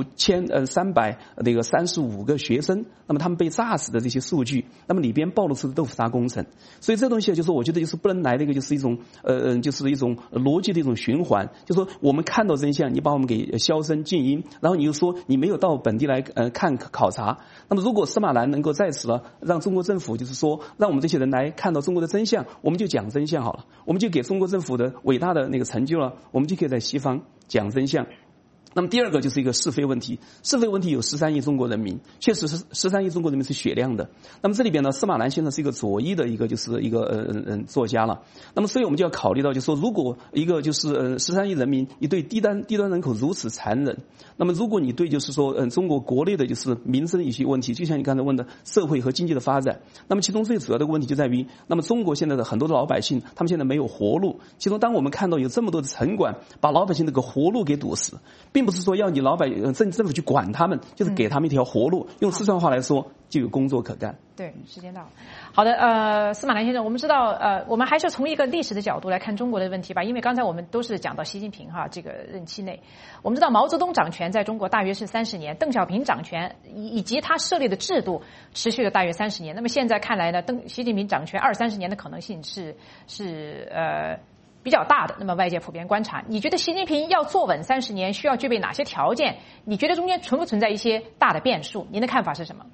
5335个学生，那么他们被炸死的这些数据，那么里边暴露出的豆腐渣工程。所以这东西就是我觉得就是不能来的一个就是一种就是一种逻辑的一种循环，就是说我们看到真相，你把我们给销声静音，然后你又说你没有到本地来考察。那么如果司马南能够在此呢，让中国政府就是说，让我们这些人来看到中国的真相，我们就讲真相好了，我们就给中国政府的伟大的那个成就了，我们就可以在西方讲真相。那么第二个就是一个是非问题，是非问题有13亿中国人民，确实是13亿中国人民是雪亮的。那么这里边呢，司马南先生是一个左翼的一个就是一个作家了。那么所以我们就要考虑到，就是说如果一个就是13亿人民，你对低端人口如此残忍，那么如果你对就是说中国国内的就是民生一些问题，就像你刚才问的社会和经济的发展，那么其中最主要的问题就在于，那么中国现在的很多的老百姓，他们现在没有活路。其中当我们看到有这么多的城管把老百姓这个活路给堵死，并不是说要你政府去管他们，就是给他们一条活路。用四川话来说，就有工作可干。 对，时间到了。好的，司马南先生，我们知道，我们还是从一个历史的角度来看中国的问题吧。因为刚才我们都是讲到习近平这个任期内，我们知道毛泽东掌权在中国大约是30年，邓小平掌权以及他设立的制度持续了大约30年。那么现在看来呢，习近平掌权20-30年的可能性是比较大的。那么外界普遍观察，你觉得习近平要坐稳30年需要具备哪些条件？你觉得中间存不存在一些大的变数？您的看法是什么？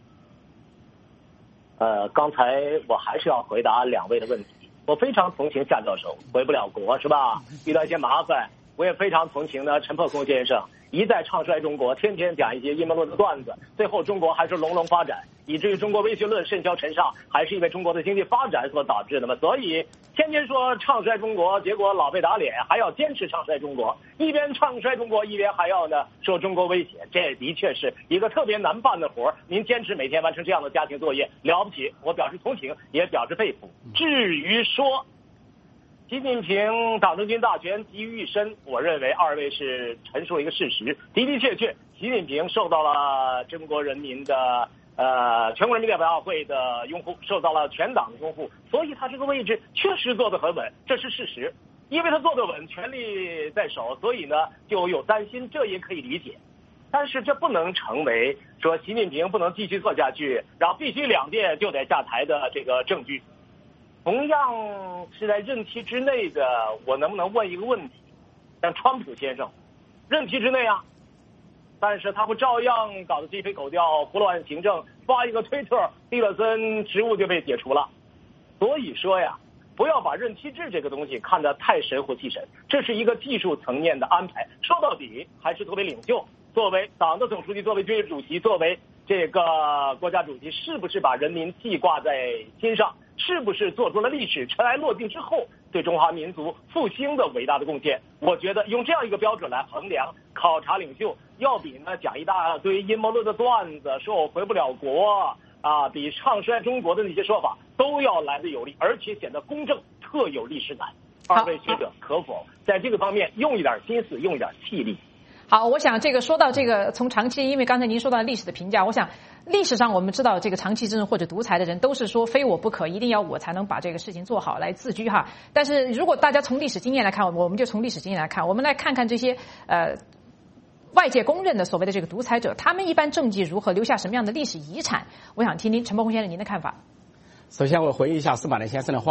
刚才我还是要回答两位的问题。我非常同情夏教授回不了国是吧？遇到一些麻烦。我也非常同情呢陈破空先生一再唱衰中国，天天讲一些阴谋论的段子，最后中国还是隆隆发展，以至于中国威胁论甚嚣尘上，还是因为中国的经济发展所导致的嘛。所以天天说唱衰中国，结果老被打脸，还要坚持唱衰中国，一边唱衰中国，一边还要呢说中国威胁，这的确是一个特别难办的活。您坚持每天完成这样的家庭作业，了不起，我表示同情，也表示佩服。至于说习近平党政军大权集于一身，我认为二位是陈述了一个事实，的的确确，习近平受到了中国人民的全国人民代表大会的拥护，受到了全党的拥护，所以他这个位置确实坐得很稳，这是事实。因为他坐得稳，权力在手，所以呢就有担心，这也可以理解。但是这不能成为说习近平不能继续做下去，然后必须两届就得下台的这个证据。同样是在任期之内的，我能不能问一个问题？像川普先生，任期之内啊，但是他不照样搞得鸡飞狗跳、胡乱行政，发一个推特，蒂勒森职务就被解除了。所以说呀，不要把任期制这个东西看得太神乎其神，这是一个技术层面的安排。说到底，还是作为领袖，作为党的总书记，作为军事主席，作为这个国家主席，是不是把人民记挂在心上？是不是做出了历史尘埃落定之后对中华民族复兴的伟大的贡献？我觉得用这样一个标准来衡量考察领袖，要比呢讲一大堆阴谋论的段子，说我回不了国啊，比唱衰中国的那些说法都要来得有力，而且显得公正，特有历史感。二位学者可否在这个方面用一点心思，用一点气力？ 好，我想这个说到这个从长期，因为刚才您说到历史的评价，我想历史上我们知道这个长期执政或者独裁的人都是说非我不可，一定要我才能把这个事情做好来自居哈。但是如果大家从历史经验来看，我们就从历史经验来看，我们来看看这些外界公认的所谓的这个独裁者，他们一般政绩如何，留下什么样的历史遗产？我想听听陈伯宏先生您的看法。 首先我回忆一下司马南先生的话，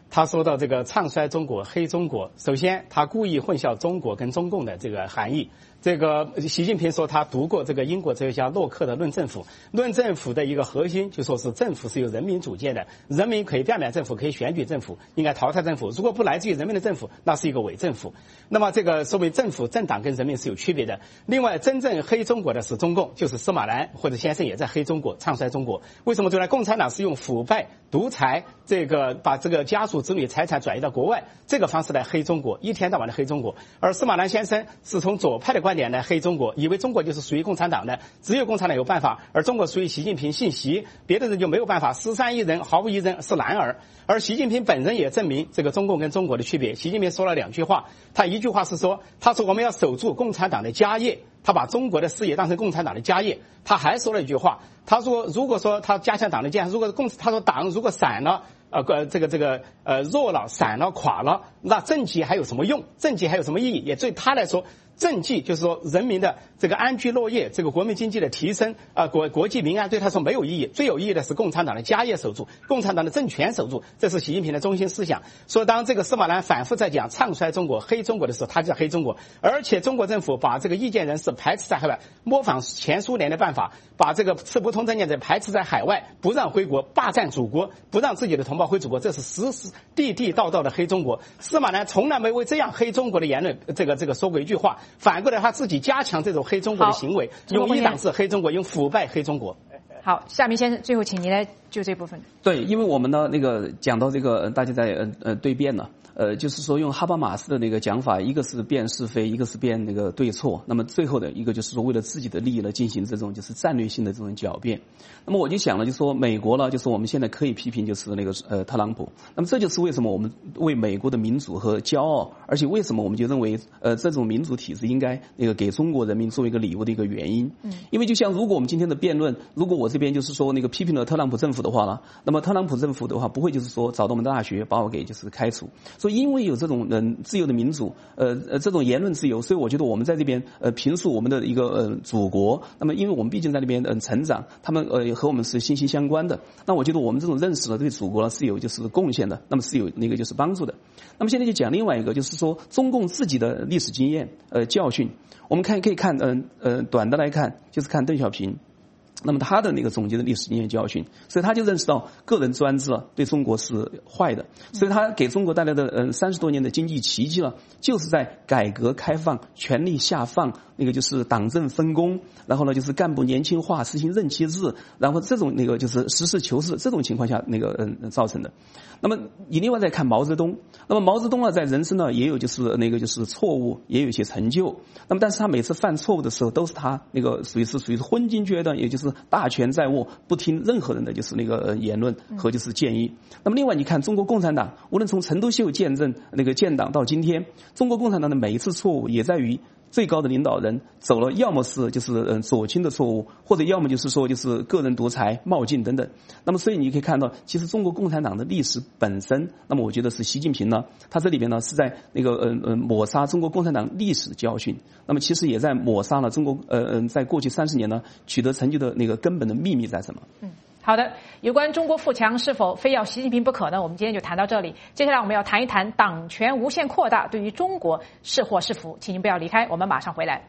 他说到这个唱衰中国、黑中国，首先他故意混淆中国跟中共的这个含义。这个习近平说他读过这个英国哲学家洛克的《论政府》，论政府的一个核心就说是政府是由人民组建的，人民可以调遣政府，可以选举政府，应该淘汰政府。如果不来自于人民的政府，那是一个伪政府。那么这个所谓政府、政党跟人民是有区别的。另外，真正黑中国的是中共，就是司马南或者先生也在黑中国、唱衰中国。为什么？共产党是用腐败、独裁，这个把这个家属子女财产转移到国外这个方式来黑中国，一天到晚的黑中国。而司马南先生是从左派的观点来黑中国，以为中国就是属于共产党的，只有共产党有办法，而中国属于习近平姓习，别的人就没有办法。13亿人毫无一人是男儿。而习近平本人也证明这个中共跟中国的区别。习近平说了2句话，他一句话是说，他说我们要守住共产党的家业，他把中国的事业当成共产党的家业。他还说了一句话，他说如果说他加强党的建设，他说党如果散了，弱了、散了、垮了，那政绩还有什么用？政绩还有什么意义？也对他来说，政绩就是说人民的这个安居乐业，这个国民经济的提升，国计民安对他说没有意义。最有意义的是共产党的家业守住，共产党的政权守住，这是习近平的中心思想。所以当这个司马南反复在讲唱衰中国、黑中国的时候，他就在黑中国。而且中国政府把这个意见人士排斥在海外，模仿前苏联的办法，把这个刺不通证件者排斥在海外，不让回国，霸占祖国，不让自己的同胞回祖国，这是地地道道的黑中国。司马南从来没为这样黑中国的言论这个说过一句话，反过来他自己加强这种黑中国的行为，用一党制黑中国，用腐败黑中国。 好，夏明先生，最后请您来就这部分。 对，因为我们呢讲到这个大家在对辩呢。就是说用哈巴马斯的那个讲法，一个是辨是非，一个是辨那个对错。那么最后的一个就是说为了自己的利益来进行这种就是战略性的这种狡辩。那么我就想了，就说美国呢，就是我们现在可以批评就是那个特朗普。那么这就是为什么我们为美国的民主和骄傲，而且为什么我们就认为这种民主体制应该给中国人民作为一个礼物的一个原因。因为就像如果我们今天的辩论，如果我这边就是说批评了特朗普政府的话呢，那么特朗普政府的话不会就是说找到我们的大学把我给就是开除。所以因为有这种自由的民主，这种言论自由，所以我觉得我们在这边评述我们的一个祖国。那么因为我们毕竟在那边成长，他们和我们是息息相关的。那我觉得我们这种认识呢，对祖国呢是有就是贡献的，那么是有那个就是帮助的。那么现在就讲另外一个，就是说中共自己的历史经验教训，我们可以看短的来看，就是看邓小平。那么他的那个总结的历史经验教训，所以他就认识到个人专制了对中国是坏的，所以他给中国带来的30多年的经济奇迹了，就是在改革开放、权力下放，就是党政分工，然后呢就是干部年轻化、实行任期制，然后这种就是实事求是这种情况下造成的。那么你另外再看毛泽东，那么毛泽东呢在人生呢也有就是就是错误，也有一些成就。那么但是他每次犯错误的时候，都是他属于昏君阶段，也就是大权在握，不听任何人的就是言论和就是建议。那么另外你看中国共产党，无论从陈独秀建党到今天，中国共产党的每一次错误也在于最高的领导人走了要么是就是左倾的错误，或者要么就是说就是个人独裁、冒进等等。那么所以你可以看到，其实中国共产党的历史本身，那么我觉得是习近平呢，他这里边呢是在抹杀中国共产党历史教训，那么其实也在抹杀了中国在过去30年呢取得成就的根本的秘密在什么。 好的，有关中国富强是否非要习近平不可呢？我们今天就谈到这里。接下来我们要谈一谈党权无限扩大对于中国是祸是福，请您不要离开，我们马上回来。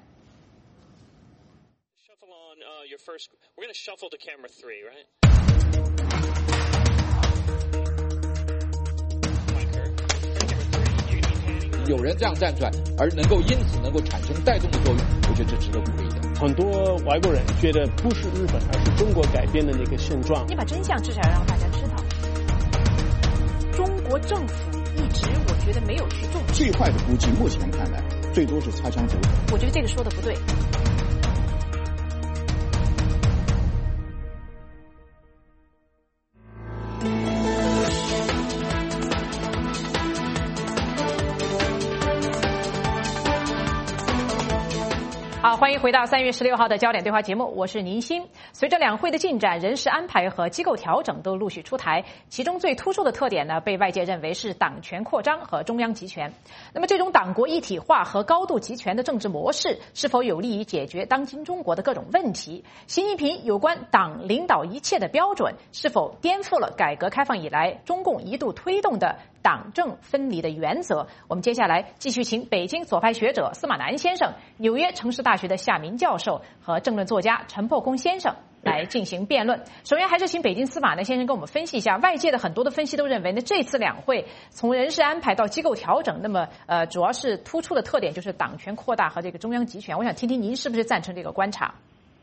We're going to shuffle to camera 3, right? 有人这样站出来，而因此能够产生带动的作用，我觉得这值得鼓励的。 很多外国人觉得不是日本，而是中国改变的那个现状。 你把真相至少要让大家知道。中国政府一直我觉得没有去重视。 最坏的估计，目前看来，最多是擦枪走火。 我觉得这个说的不对。好，欢迎回到3月16号的焦点对话节目，我是宁鑫。随着两会的进展，人事安排和机构调整都陆续出台，其中最突出的特点呢，被外界认为是党权扩张和中央集权。那么这种党国一体化和高度集权的政治模式，是否有利于解决当今中国的各种问题？习近平有关党领导一切的标准，是否颠覆了改革开放以来中共一度推动的党政分离的原则。我们接下来继续请北京左派学者司马南先生、纽约城市大学的夏明教授和政论作家陈破空先生来进行辩论。首先还是请北京司马南先生跟我们分析一下，外界的很多的分析都认为呢，这次两会从人事安排到机构调整，那么主要是突出的特点就是党权扩大和这个中央集权。我想听听您是不是赞成这个观察？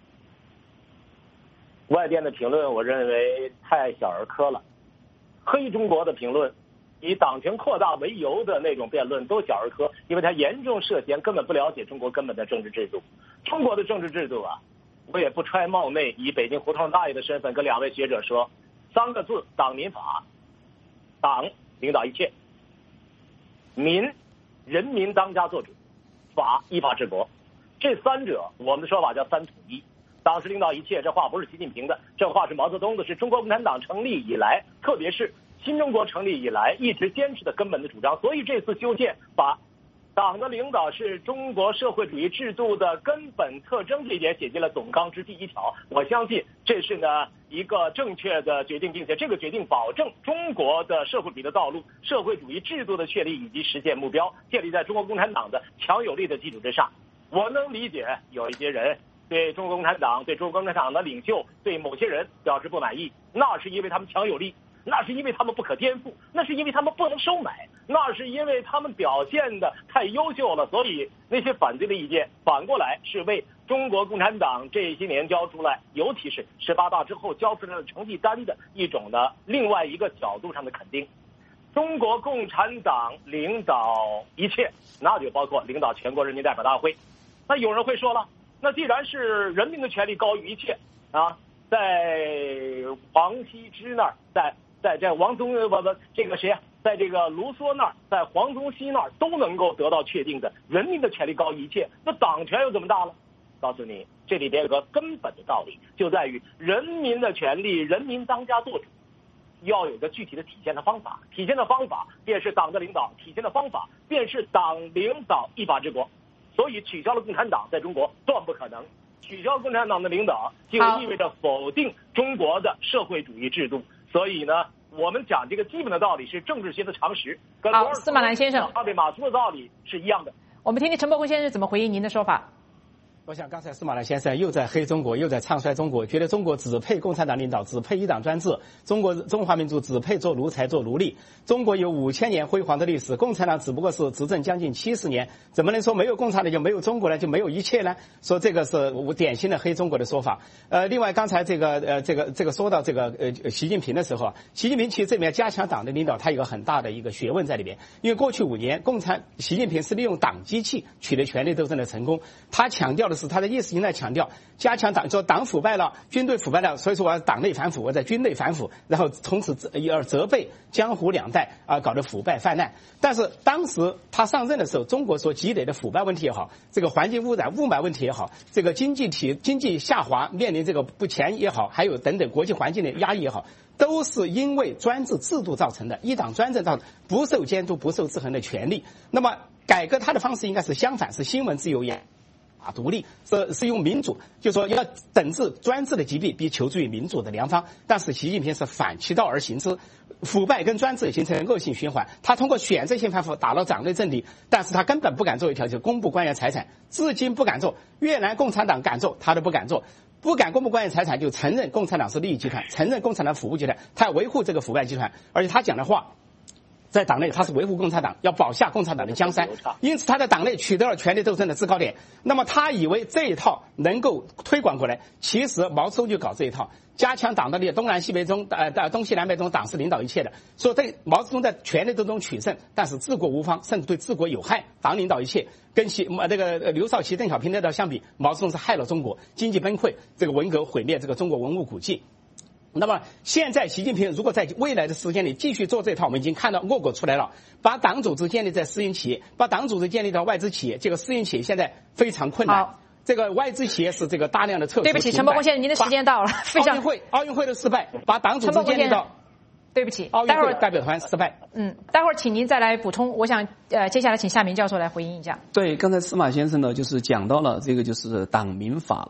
外电的评论我认为太小儿科了，黑中国的评论以党权扩大为由的那种辩论都小儿科，因为他严重涉嫌根本不了解中国根本的政治制度。中国的政治制度啊，我也不揣冒昧，以北京胡同大爷的身份跟两位学者说3个字：党民法。党领导一切，民人民当家作主，法依法治国。这三者我们的说法叫三统一。党是领导一切，这话不是习近平的，这话是毛泽东的，是中国共产党成立以来，特别是新中国成立以来一直坚持的根本的主张。所以这次修宪把党的领导是中国社会主义制度的根本特征这一点写进了总纲之第1条。我相信这是呢一个正确的决定，并且这个决定保证中国的社会主义的道路、社会主义制度的确立以及实现目标建立在中国共产党的强有力的基础之上。我能理解有一些人对中国共产党、对中国共产党的领袖、对某些人表示不满意，那是因为他们强有力，那是因为他们不可颠覆，那是因为他们不能收买，那是因为他们表现的太优秀了。所以那些反对的意见反过来是为中国共产党这些年交出来，尤其是18大之后交出来的成绩单的一种的另外一个角度上的肯定。中国共产党领导一切，那就包括领导全国人民代表大会。那有人会说了，那既然是人民的权利高于一切啊，在王羲之那儿，在王宗这个谁啊，在这个卢梭那儿，在黄宗羲那儿都能够得到确定的人民的权利高于一切，那党权又怎么大了？告诉你，这里边有个根本的道理，就在于人民的权利，人民当家作主，要有个具体的体现的方法，体现的方法便是党的领导，体现的方法便是党领导依法治国。所以取消了共产党在中国断不可能，取消共产党的领导就意味着否定中国的社会主义制度。所以呢，我们讲这个基本的道理是政治学的常识，跟司马南先生、 哈贝马斯的道理是一样的。 我们听听陈伯坤先生怎么回应您的说法。 我想刚才司马南先生又在黑中国，又在唱衰中国，觉得中国只配共产党领导，只配一党专制，中华民族只配做奴才做奴隶。中国有5000年辉煌的历史，共产党只不过是执政将近70年，怎么能说没有共产党就没有中国呢？就没有一切呢？说这个是典型的黑中国的说法。另外刚才这个说到这个习近平的时候啊，习近平其实这里面加强党的领导，他有个很大的一个学问在里边。因为过去5年，习近平是利用党机器取得权力斗争的成功，他强调的是他的意识形态强调加强党，说党腐败了，军队腐败了，所以说我要党内反腐，我在军内反腐，然后从此而责备江湖两代啊搞得腐败泛滥。但是当时他上任的时候，中国所积累的腐败问题也好，这个环境污染雾霾问题也好，这个经济下滑面临这个不前也好，还有等等国际环境的压抑也好，都是因为专制制度造成的，一党专政造成不受监督、不受制衡的权利。那么改革它的方式应该是相反，是新闻自由也独立，是用民主，就是说要整治专制的疾病，比求助于民主的良方。但是习近平是反其道而行之，腐败跟专制形成恶性循环。他通过选择性反腐打到党内政敌，但是他根本不敢做一条，就是公布官员财产，至今不敢做。越南共产党敢做，他都不敢做。不敢公布官员财产，就承认共产党是利益集团，承认共产党腐败集团，他要维护这个腐败集团。而且他讲的话在党内他是维护共产党，要保下共产党的江山，因此他在党内取得了权力斗争的制高点。那么他以为这一套能够推广过来，其实毛泽东就搞这一套，加强党的力，东南西北中东西南北中党是领导一切的。所以对毛泽东在权力斗争取胜，但是治国无方，甚至对治国有害，党领导一切。跟刘少奇、邓小平那套相比，毛泽东是害了中国，经济崩溃，这个文革毁灭这个中国文物古迹。那么现在习近平如果在未来的时间里继续做这套，我们已经看到恶果出来了，把党组织建立在私营企业，把党组织建立到外资企业，这个私营企业现在非常困难。这个外资企业是这个大量的撤出。 对不起，陈伯公先生，您的时间到了。非常奥运会的失败，把党组织建立到。 对不起， 奥运会代表团失败。 待会儿请您再来补充。我想接下来请夏明教授来回应一下。 对，刚才司马先生呢，就是讲到了这个就是党民法了。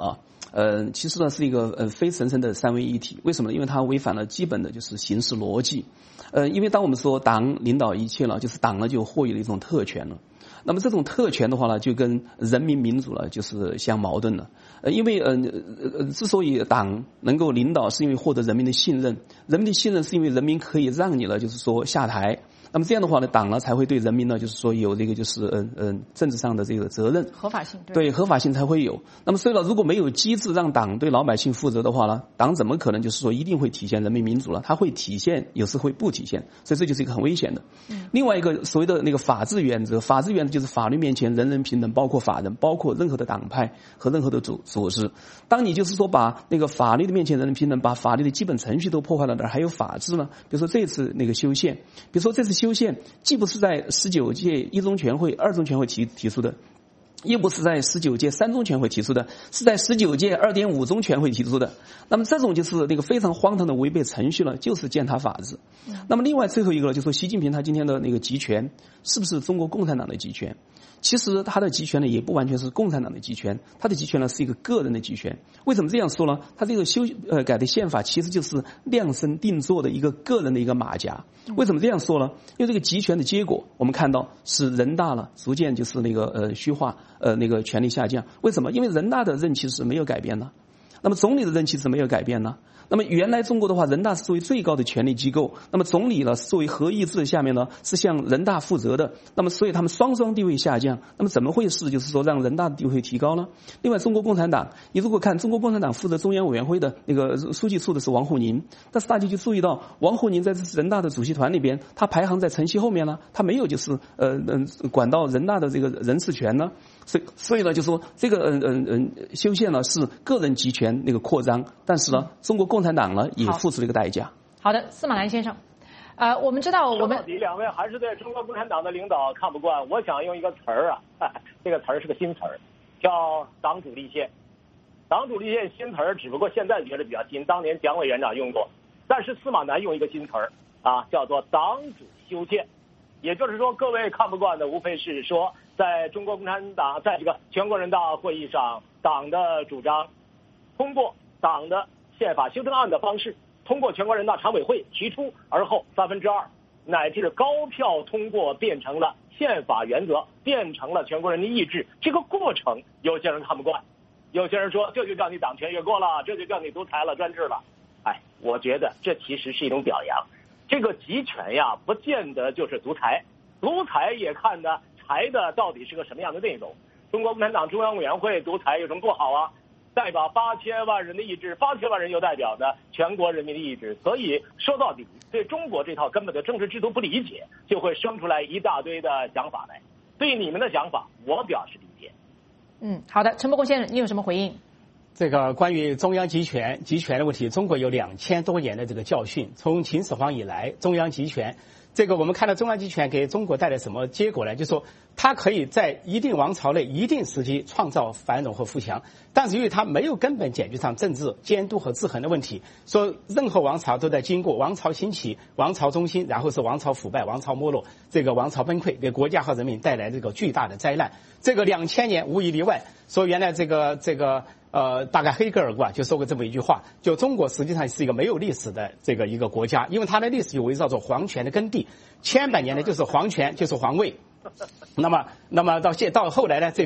其实呢是一个非神圣的三位一体。为什么呢？因为它违反了基本的就是行事逻辑。因为当我们说党领导一切了，就是党呢就获益了一种特权了。那么这种特权的话呢，就跟人民民主呢就是相矛盾了。因为之所以党能够领导，是因为获得人民的信任，人民的信任是因为人民可以让你呢就是说下台。那么这样的话呢，党呢才会对人民呢，就是说有这个就是政治上的这个责任， 合法性， 对合法性才会有。那么所以呢，如果没有机制让党对老百姓负责的话呢，党怎么可能就是说一定会体现人民民主呢？它会体现，有时会不体现，所以这就是一个很危险的。另外一个所谓的那个法治原则，法治原则就是法律面前人人平等，包括法人，包括任何的党派和任何的组织。当你就是说把那个法律的面前人人平等，把法律的基本程序都破坏了，哪还有法治呢？比如说这次那个修宪，比如说这次修宪既不是在19届一中全会、二中全会提出的，又不是在19届三中全会提出的，是在19届2.5中全会提出的。那么这种就是那个非常荒唐的违背程序了，就是践踏法治。那么另外最后一个就是说，习近平他今天的那个集权是不是中国共产党的集权？其实他的集权呢也不完全是共产党的集权，他的集权呢是一个个人的集权。为什么这样说呢？他这个改的宪法其实就是量身定做的一个个人的一个马甲。为什么这样说呢？因为这个集权的结果我们看到是人大了逐渐就是那个虚化，那个权力下降。为什么？因为人大的任期是没有改变的，那么总理的任期是没有改变呢？那么原来中国的话，人大是作为最高的权力机构，那么总理呢是作为合议制下面呢是向人大负责的，那么所以他们双地位下降，那么怎么会是就是说让人大的地位提高呢？另外，中国共产党，你如果看中国共产党负责中央委员会的那个书记处的是王沪宁，但是大家就注意到王沪宁在人大的主席团里边，他排行在陈希后面呢，他没有就是管到人大的这个人事权呢。所以呢，就说这个修宪呢是个人集权那个扩张，但是呢，中国共产党呢也付出了一个代价。 好的，司马南先生，我们知道我们到底两位还是对中国共产党的领导看不惯。我想用一个词儿这个词儿是个新词儿，叫党主立宪。党主立宪新词儿，只不过现在觉得比较新，当年蒋委员长用过。但是司马南用一个新词儿叫做党主修宪。也就是说，各位看不惯的无非是说，在中国共产党在这个全国人大会议上，党的主张通过党的宪法修正案的方式，通过全国人大常委会提出，而后2/3乃至高票通过，变成了宪法原则，变成了全国人民意志。这个过程，有些人看不惯，有些人说这就叫你党权越过了，这就叫你独裁了、专制了。我觉得这其实是一种表扬。这个集权呀，不见得就是独裁，独裁也看的裁的到底是个什么样的内容。中国共产党中央委员会独裁有什么不好啊？代表8000万人的意志，8000万人又代表的全国人民的意志。所以说到底，对中国这套根本的政治制度不理解，就会生出来一大堆的想法来。对你们的想法，我表示理解。 好的，陈伯公先生，你有什么回应？ 这个关于中央集权的问题，中国有2000多年的这个教训。从秦始皇以来，中央集权，这个我们看到中央集权给中国带来什么结果呢？就是说，它可以在一定王朝内、一定时期创造繁荣和富强，但是因为它没有根本解决上政治监督和制衡的问题，说任何王朝都在经过王朝兴起、王朝中兴，然后是王朝腐败、王朝没落，这个王朝崩溃，给国家和人民带来这个巨大的灾难。这个2000年无一例外。说原来这个大概黑格尔就说过这么一句话，就中国实际上是一个没有历史的这个一个国家，因为它的历史就围绕着皇权的耕地，千百年的就是皇权，就是皇位。那么到后来呢，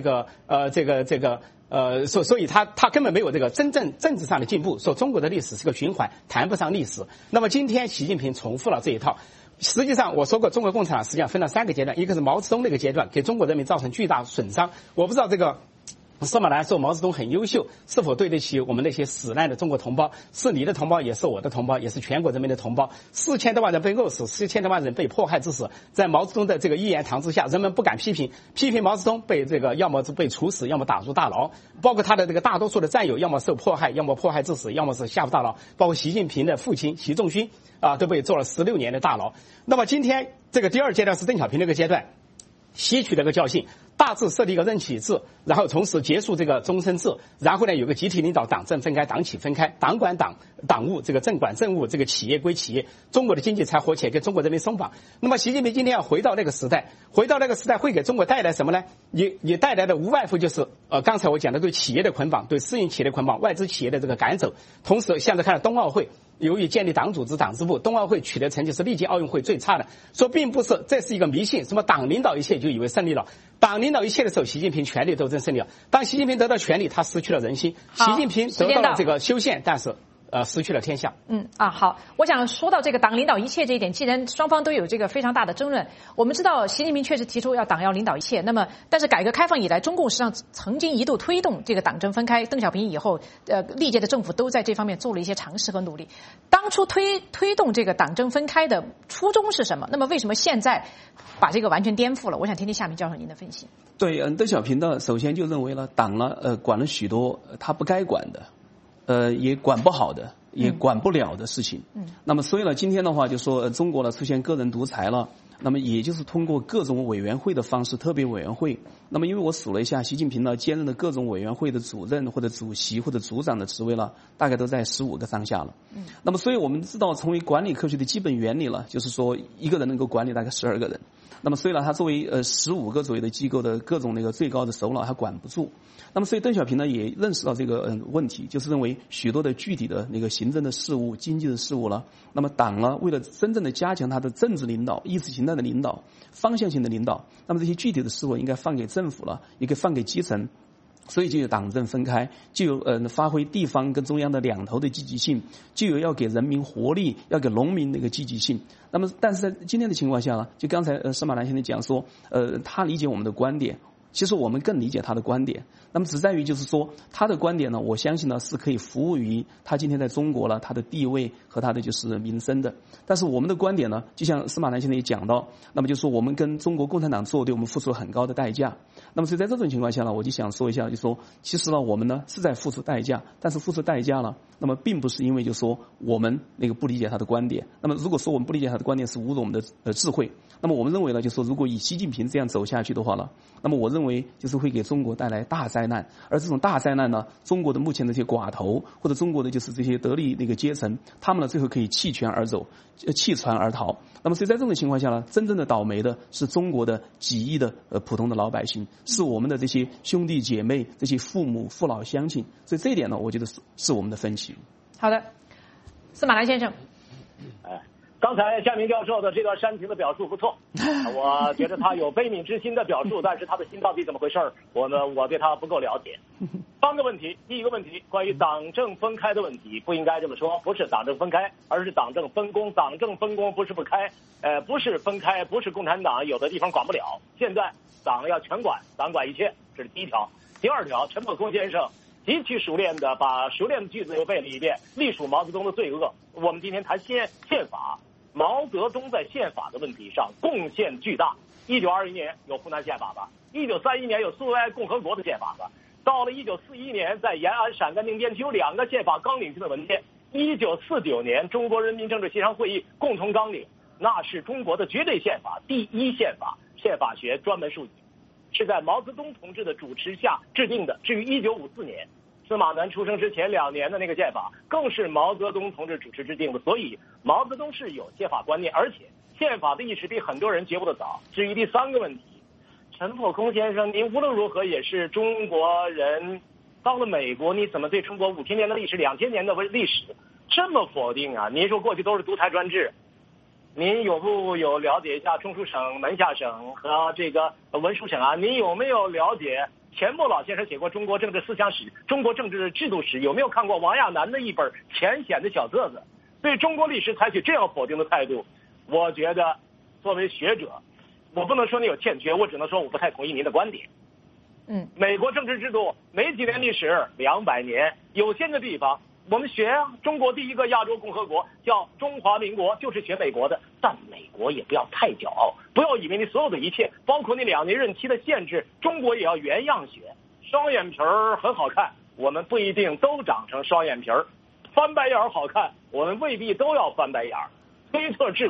所以他根本没有这个真正政治上的进步。说中国的历史是个循环，谈不上历史。那么今天习近平重复了这一套。实际上我说过，中国共产党实际上分了3个阶段，一个是毛泽东那个阶段，给中国人民造成巨大损伤。我不知道这个司马南说毛泽东很优秀，是否对得起我们那些死难的中国同胞？是你的同胞，也是我的同胞，也是全国人民的同胞。4000多万人被饿死，4000多万人被迫害致死，在毛泽东的这个一言堂之下，人们不敢批评毛泽东，被这个要么是被处死，要么打入大牢。包括他的这个大多数的战友，要么受迫害，要么迫害致死，要么是下入大牢。包括习近平的父亲习仲勋都被坐了16年的大牢。那么今天这个第2阶段是邓小平那个阶段，吸取了个教训， 大致设立一个任期制，然后同时结束这个终身制，然后呢有个集体领导，党政分开，党企分开，党管党务，这个政管政务，这个企业归企业，中国的经济才活起来，跟中国人民松绑。那么习近平今天要回到那个时代，会给中国带来什么呢？也带来的无外乎就是刚才我讲的对企业的捆绑，对私营企业的捆绑，外资企业的这个赶走。同时现在看到冬奥会，由于建立党组织党支部，冬奥会取得成绩是历届奥运会最差的，说并不是这是一个迷信，什么党领导一切就以为胜利了，党领导一切的时候，习近平权力斗争胜利了。当习近平得到权力，他失去了人心；习近平得到了这个修宪，但是失去了天下。 好，我想说到这个党领导一切这一点，既然双方都有这个非常大的争论，我们知道习近平确实提出党要领导一切，那么但是改革开放以来，中共实际上曾经一度推动这个党政分开，邓小平以后历届的政府都在这方面做了一些尝试和努力。当初推动这个党政分开的初衷是什么？那么为什么现在把这个完全颠覆了？我想听听夏明教授您的分析。 对，邓小平呢，首先就认为了党呢，管了许多他不该管的，也管不好的，也管不了的事情。那么所以呢，今天的话就说中国呢出现个人独裁了，那么也就是通过各种委员会的方式，特别委员会。那么因为我数了一下，习近平呢兼任的各种委员会的主任或者主席或者组长的职位了，大概都在15个上下了。那么所以我们知道，成为管理科学的基本原理了，就是说一个人能够管理大概12个人。那么所以呢，他作为15个左右的机构的各种那个最高的首脑，他管不住。那么所以邓小平呢也认识到这个问题，就是认为许多的具体的那个行政的事务、经济的事务了，那么党呢为了真正的加强他的政治领导、意识形态的领导、方向性的领导，那么这些具体的事务应该放给政府了，也可以放给基层。所以就有党政分开，就有发挥地方跟中央的两头的积极性，就有要给人民活力，要给农民那个积极性。那么但是在今天的情况下呢，就刚才司马南先生讲说，他理解我们的观点，其实我们更理解他的观点。那么只在于就是说，他的观点呢，我相信呢是可以服务于他今天在中国了他的地位和他的就是民生的。但是我们的观点呢，就像司马南先生也讲到，那么就是说我们跟中国共产党作对，我们付出了很高的代价。那么所以在这种情况下呢，我就想说一下，就说其实呢，我们呢是在付出代价，但是付出代价呢，那么并不是因为就说我们那个不理解他的观点。那么如果说我们不理解他的观点是侮辱我们的智慧，那么我们认为呢，就说如果以习近平这样走下去的话呢，那么我认为就是会给中国带来大灾难。而这种大灾难呢，中国的目前的这些寡头或者中国的就是这些得利那个阶层，他们呢最后可以弃权而走，弃船而逃。那么所以在这种情况下呢，真正的倒霉的是中国的几亿的普通的老百姓，是我们的这些兄弟姐妹、这些父母父老乡亲。所以这一点呢，我觉得是我们的分歧。 好的，司马南先生。 刚才夏明教授的这段煽情的表述不错，我觉得他有悲悯之心的表述，但是他的心到底怎么回事我对他不够了解。3个问题，第一个问题，关于党政分开的问题，不应该这么说，不是党政分开，而是党政分工。党政分工不是不开，不是分开，不是共产党有的地方管不了。现在党要全管，党管一切，这是第一条。第二条，陈伯公先生极其熟练的把熟练的句子又背了一遍，隶属毛泽东的罪恶。我们今天谈宪法，毛泽东在宪法的问题上贡献巨大。1921年有湖南宪法吧，1931年有苏维埃共和国的宪法吧，到了1941年在延安、陕甘宁边有2个宪法纲领性的文件，1949年中国人民政治协商会议共同纲领，那是中国的绝对宪法，第一宪法，宪法学专门术语，是在毛泽东同志的主持下制定的。至于1954年司马南出生之前2年的那个宪法，更是毛泽东同志主持制定的。所以毛泽东是有宪法观念，而且宪法的意识比很多人觉悟得早。至于第3个问题，陈破空先生，您无论如何也是中国人，到了美国，你怎么对中国5000年的历史、2000年的历史这么否定啊？您说过去都是独裁专制，您有了解一下中书省、门下省和这个文书省啊？您有没有了解钱穆老先生写过《中国政治思想史》《中国政治制度史》？有没有看过王亚楠的一本浅显的小册子？对中国历史采取这样否定的态度，我觉得作为学者，我不能说你有欠缺，我只能说我不太同意您的观点。美国政治制度没几年历史，200年，有限的地方我们学啊。中国第一个亚洲共和国叫中华民国，就是学美国的。但美国也不要太骄傲，不要以为你所有的一切，包括你2年任期的限制，中国也要原样学。双眼皮儿很好看，我们不一定都长成双眼皮儿；翻白眼儿好看，我们未必都要翻白眼儿。推特治国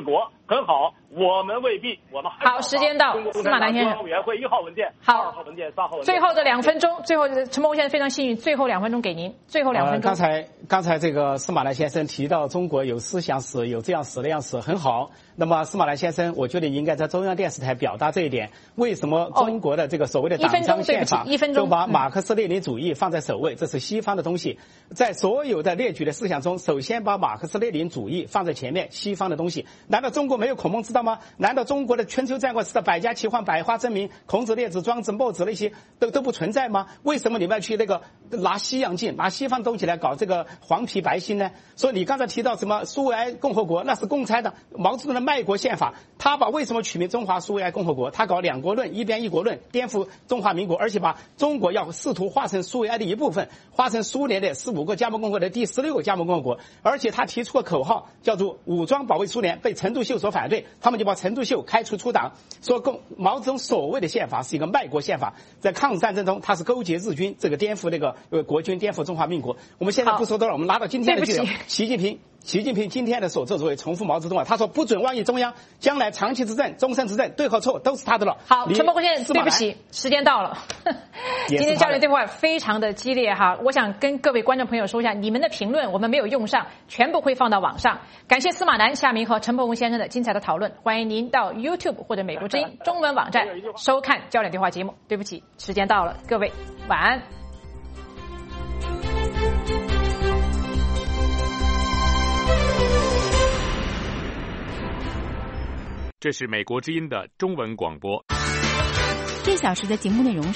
很好，我们未必，我们还好，时间到，司马南先生， 委员会1号文件、 好 2号文件、3号文件。 最后的2分钟，最后陈伯文先生非常幸运，最后2分钟给您，最后2分钟。 刚才这个司马南先生提到中国有思想史，有这样史那样史，很好。那么司马南先生，我觉得应该在中央电视台表达这一点。为什么中国的这个所谓的党章宪法就把马克思列宁主义放在首位？这是西方的东西，在所有的列举的思想中，首先把马克思列宁主义放在前面，西方的东西。难道中国没有孔孟之道吗？难道中国的春秋战国时的百家齐放、百花争鸣、孔子、列子、庄子、墨子那些都不存在吗？为什么你们要去那个拿西洋镜、拿西方东西来搞这个黄皮白心呢？所以你刚才提到什么苏维埃共和国，那是共产党毛泽东的卖国宪法，他把为什么取名中华苏维埃共和国？他搞两国论、一边一国论，颠覆中华民国，而且把中国要试图化成苏维埃的一部分，化成苏联的15个加盟共和国的第16个加盟共和国。而且他提出个口号叫做武装保卫苏联，被陈独秀所反对，他们就把陈独秀开除出党，说毛泽东所谓的宪法是一个卖国宪法，在抗日战争中他是勾结日军，这个颠覆那个国军，颠覆中华民国。我们现在不说多了，我们拿到今天的记者习近平今天的所作所为重复毛泽东啊，他说不准妄议中央，将来长期执政、终身执政，对和错都是他的了。 好，陈伯文先生，对不起，时间到了。今天交流对话非常的激烈哈，我想跟各位观众朋友说一下，你们的评论我们没有用上，全部会放到网上。感谢司马南、夏明和陈伯文先生的精彩的讨论，欢迎您到 YouTube 或者美国之音中文网站收看焦点对话节目。对不起，时间到了，各位晚安。 这是美国之音的中文广播。 1小时的节目内容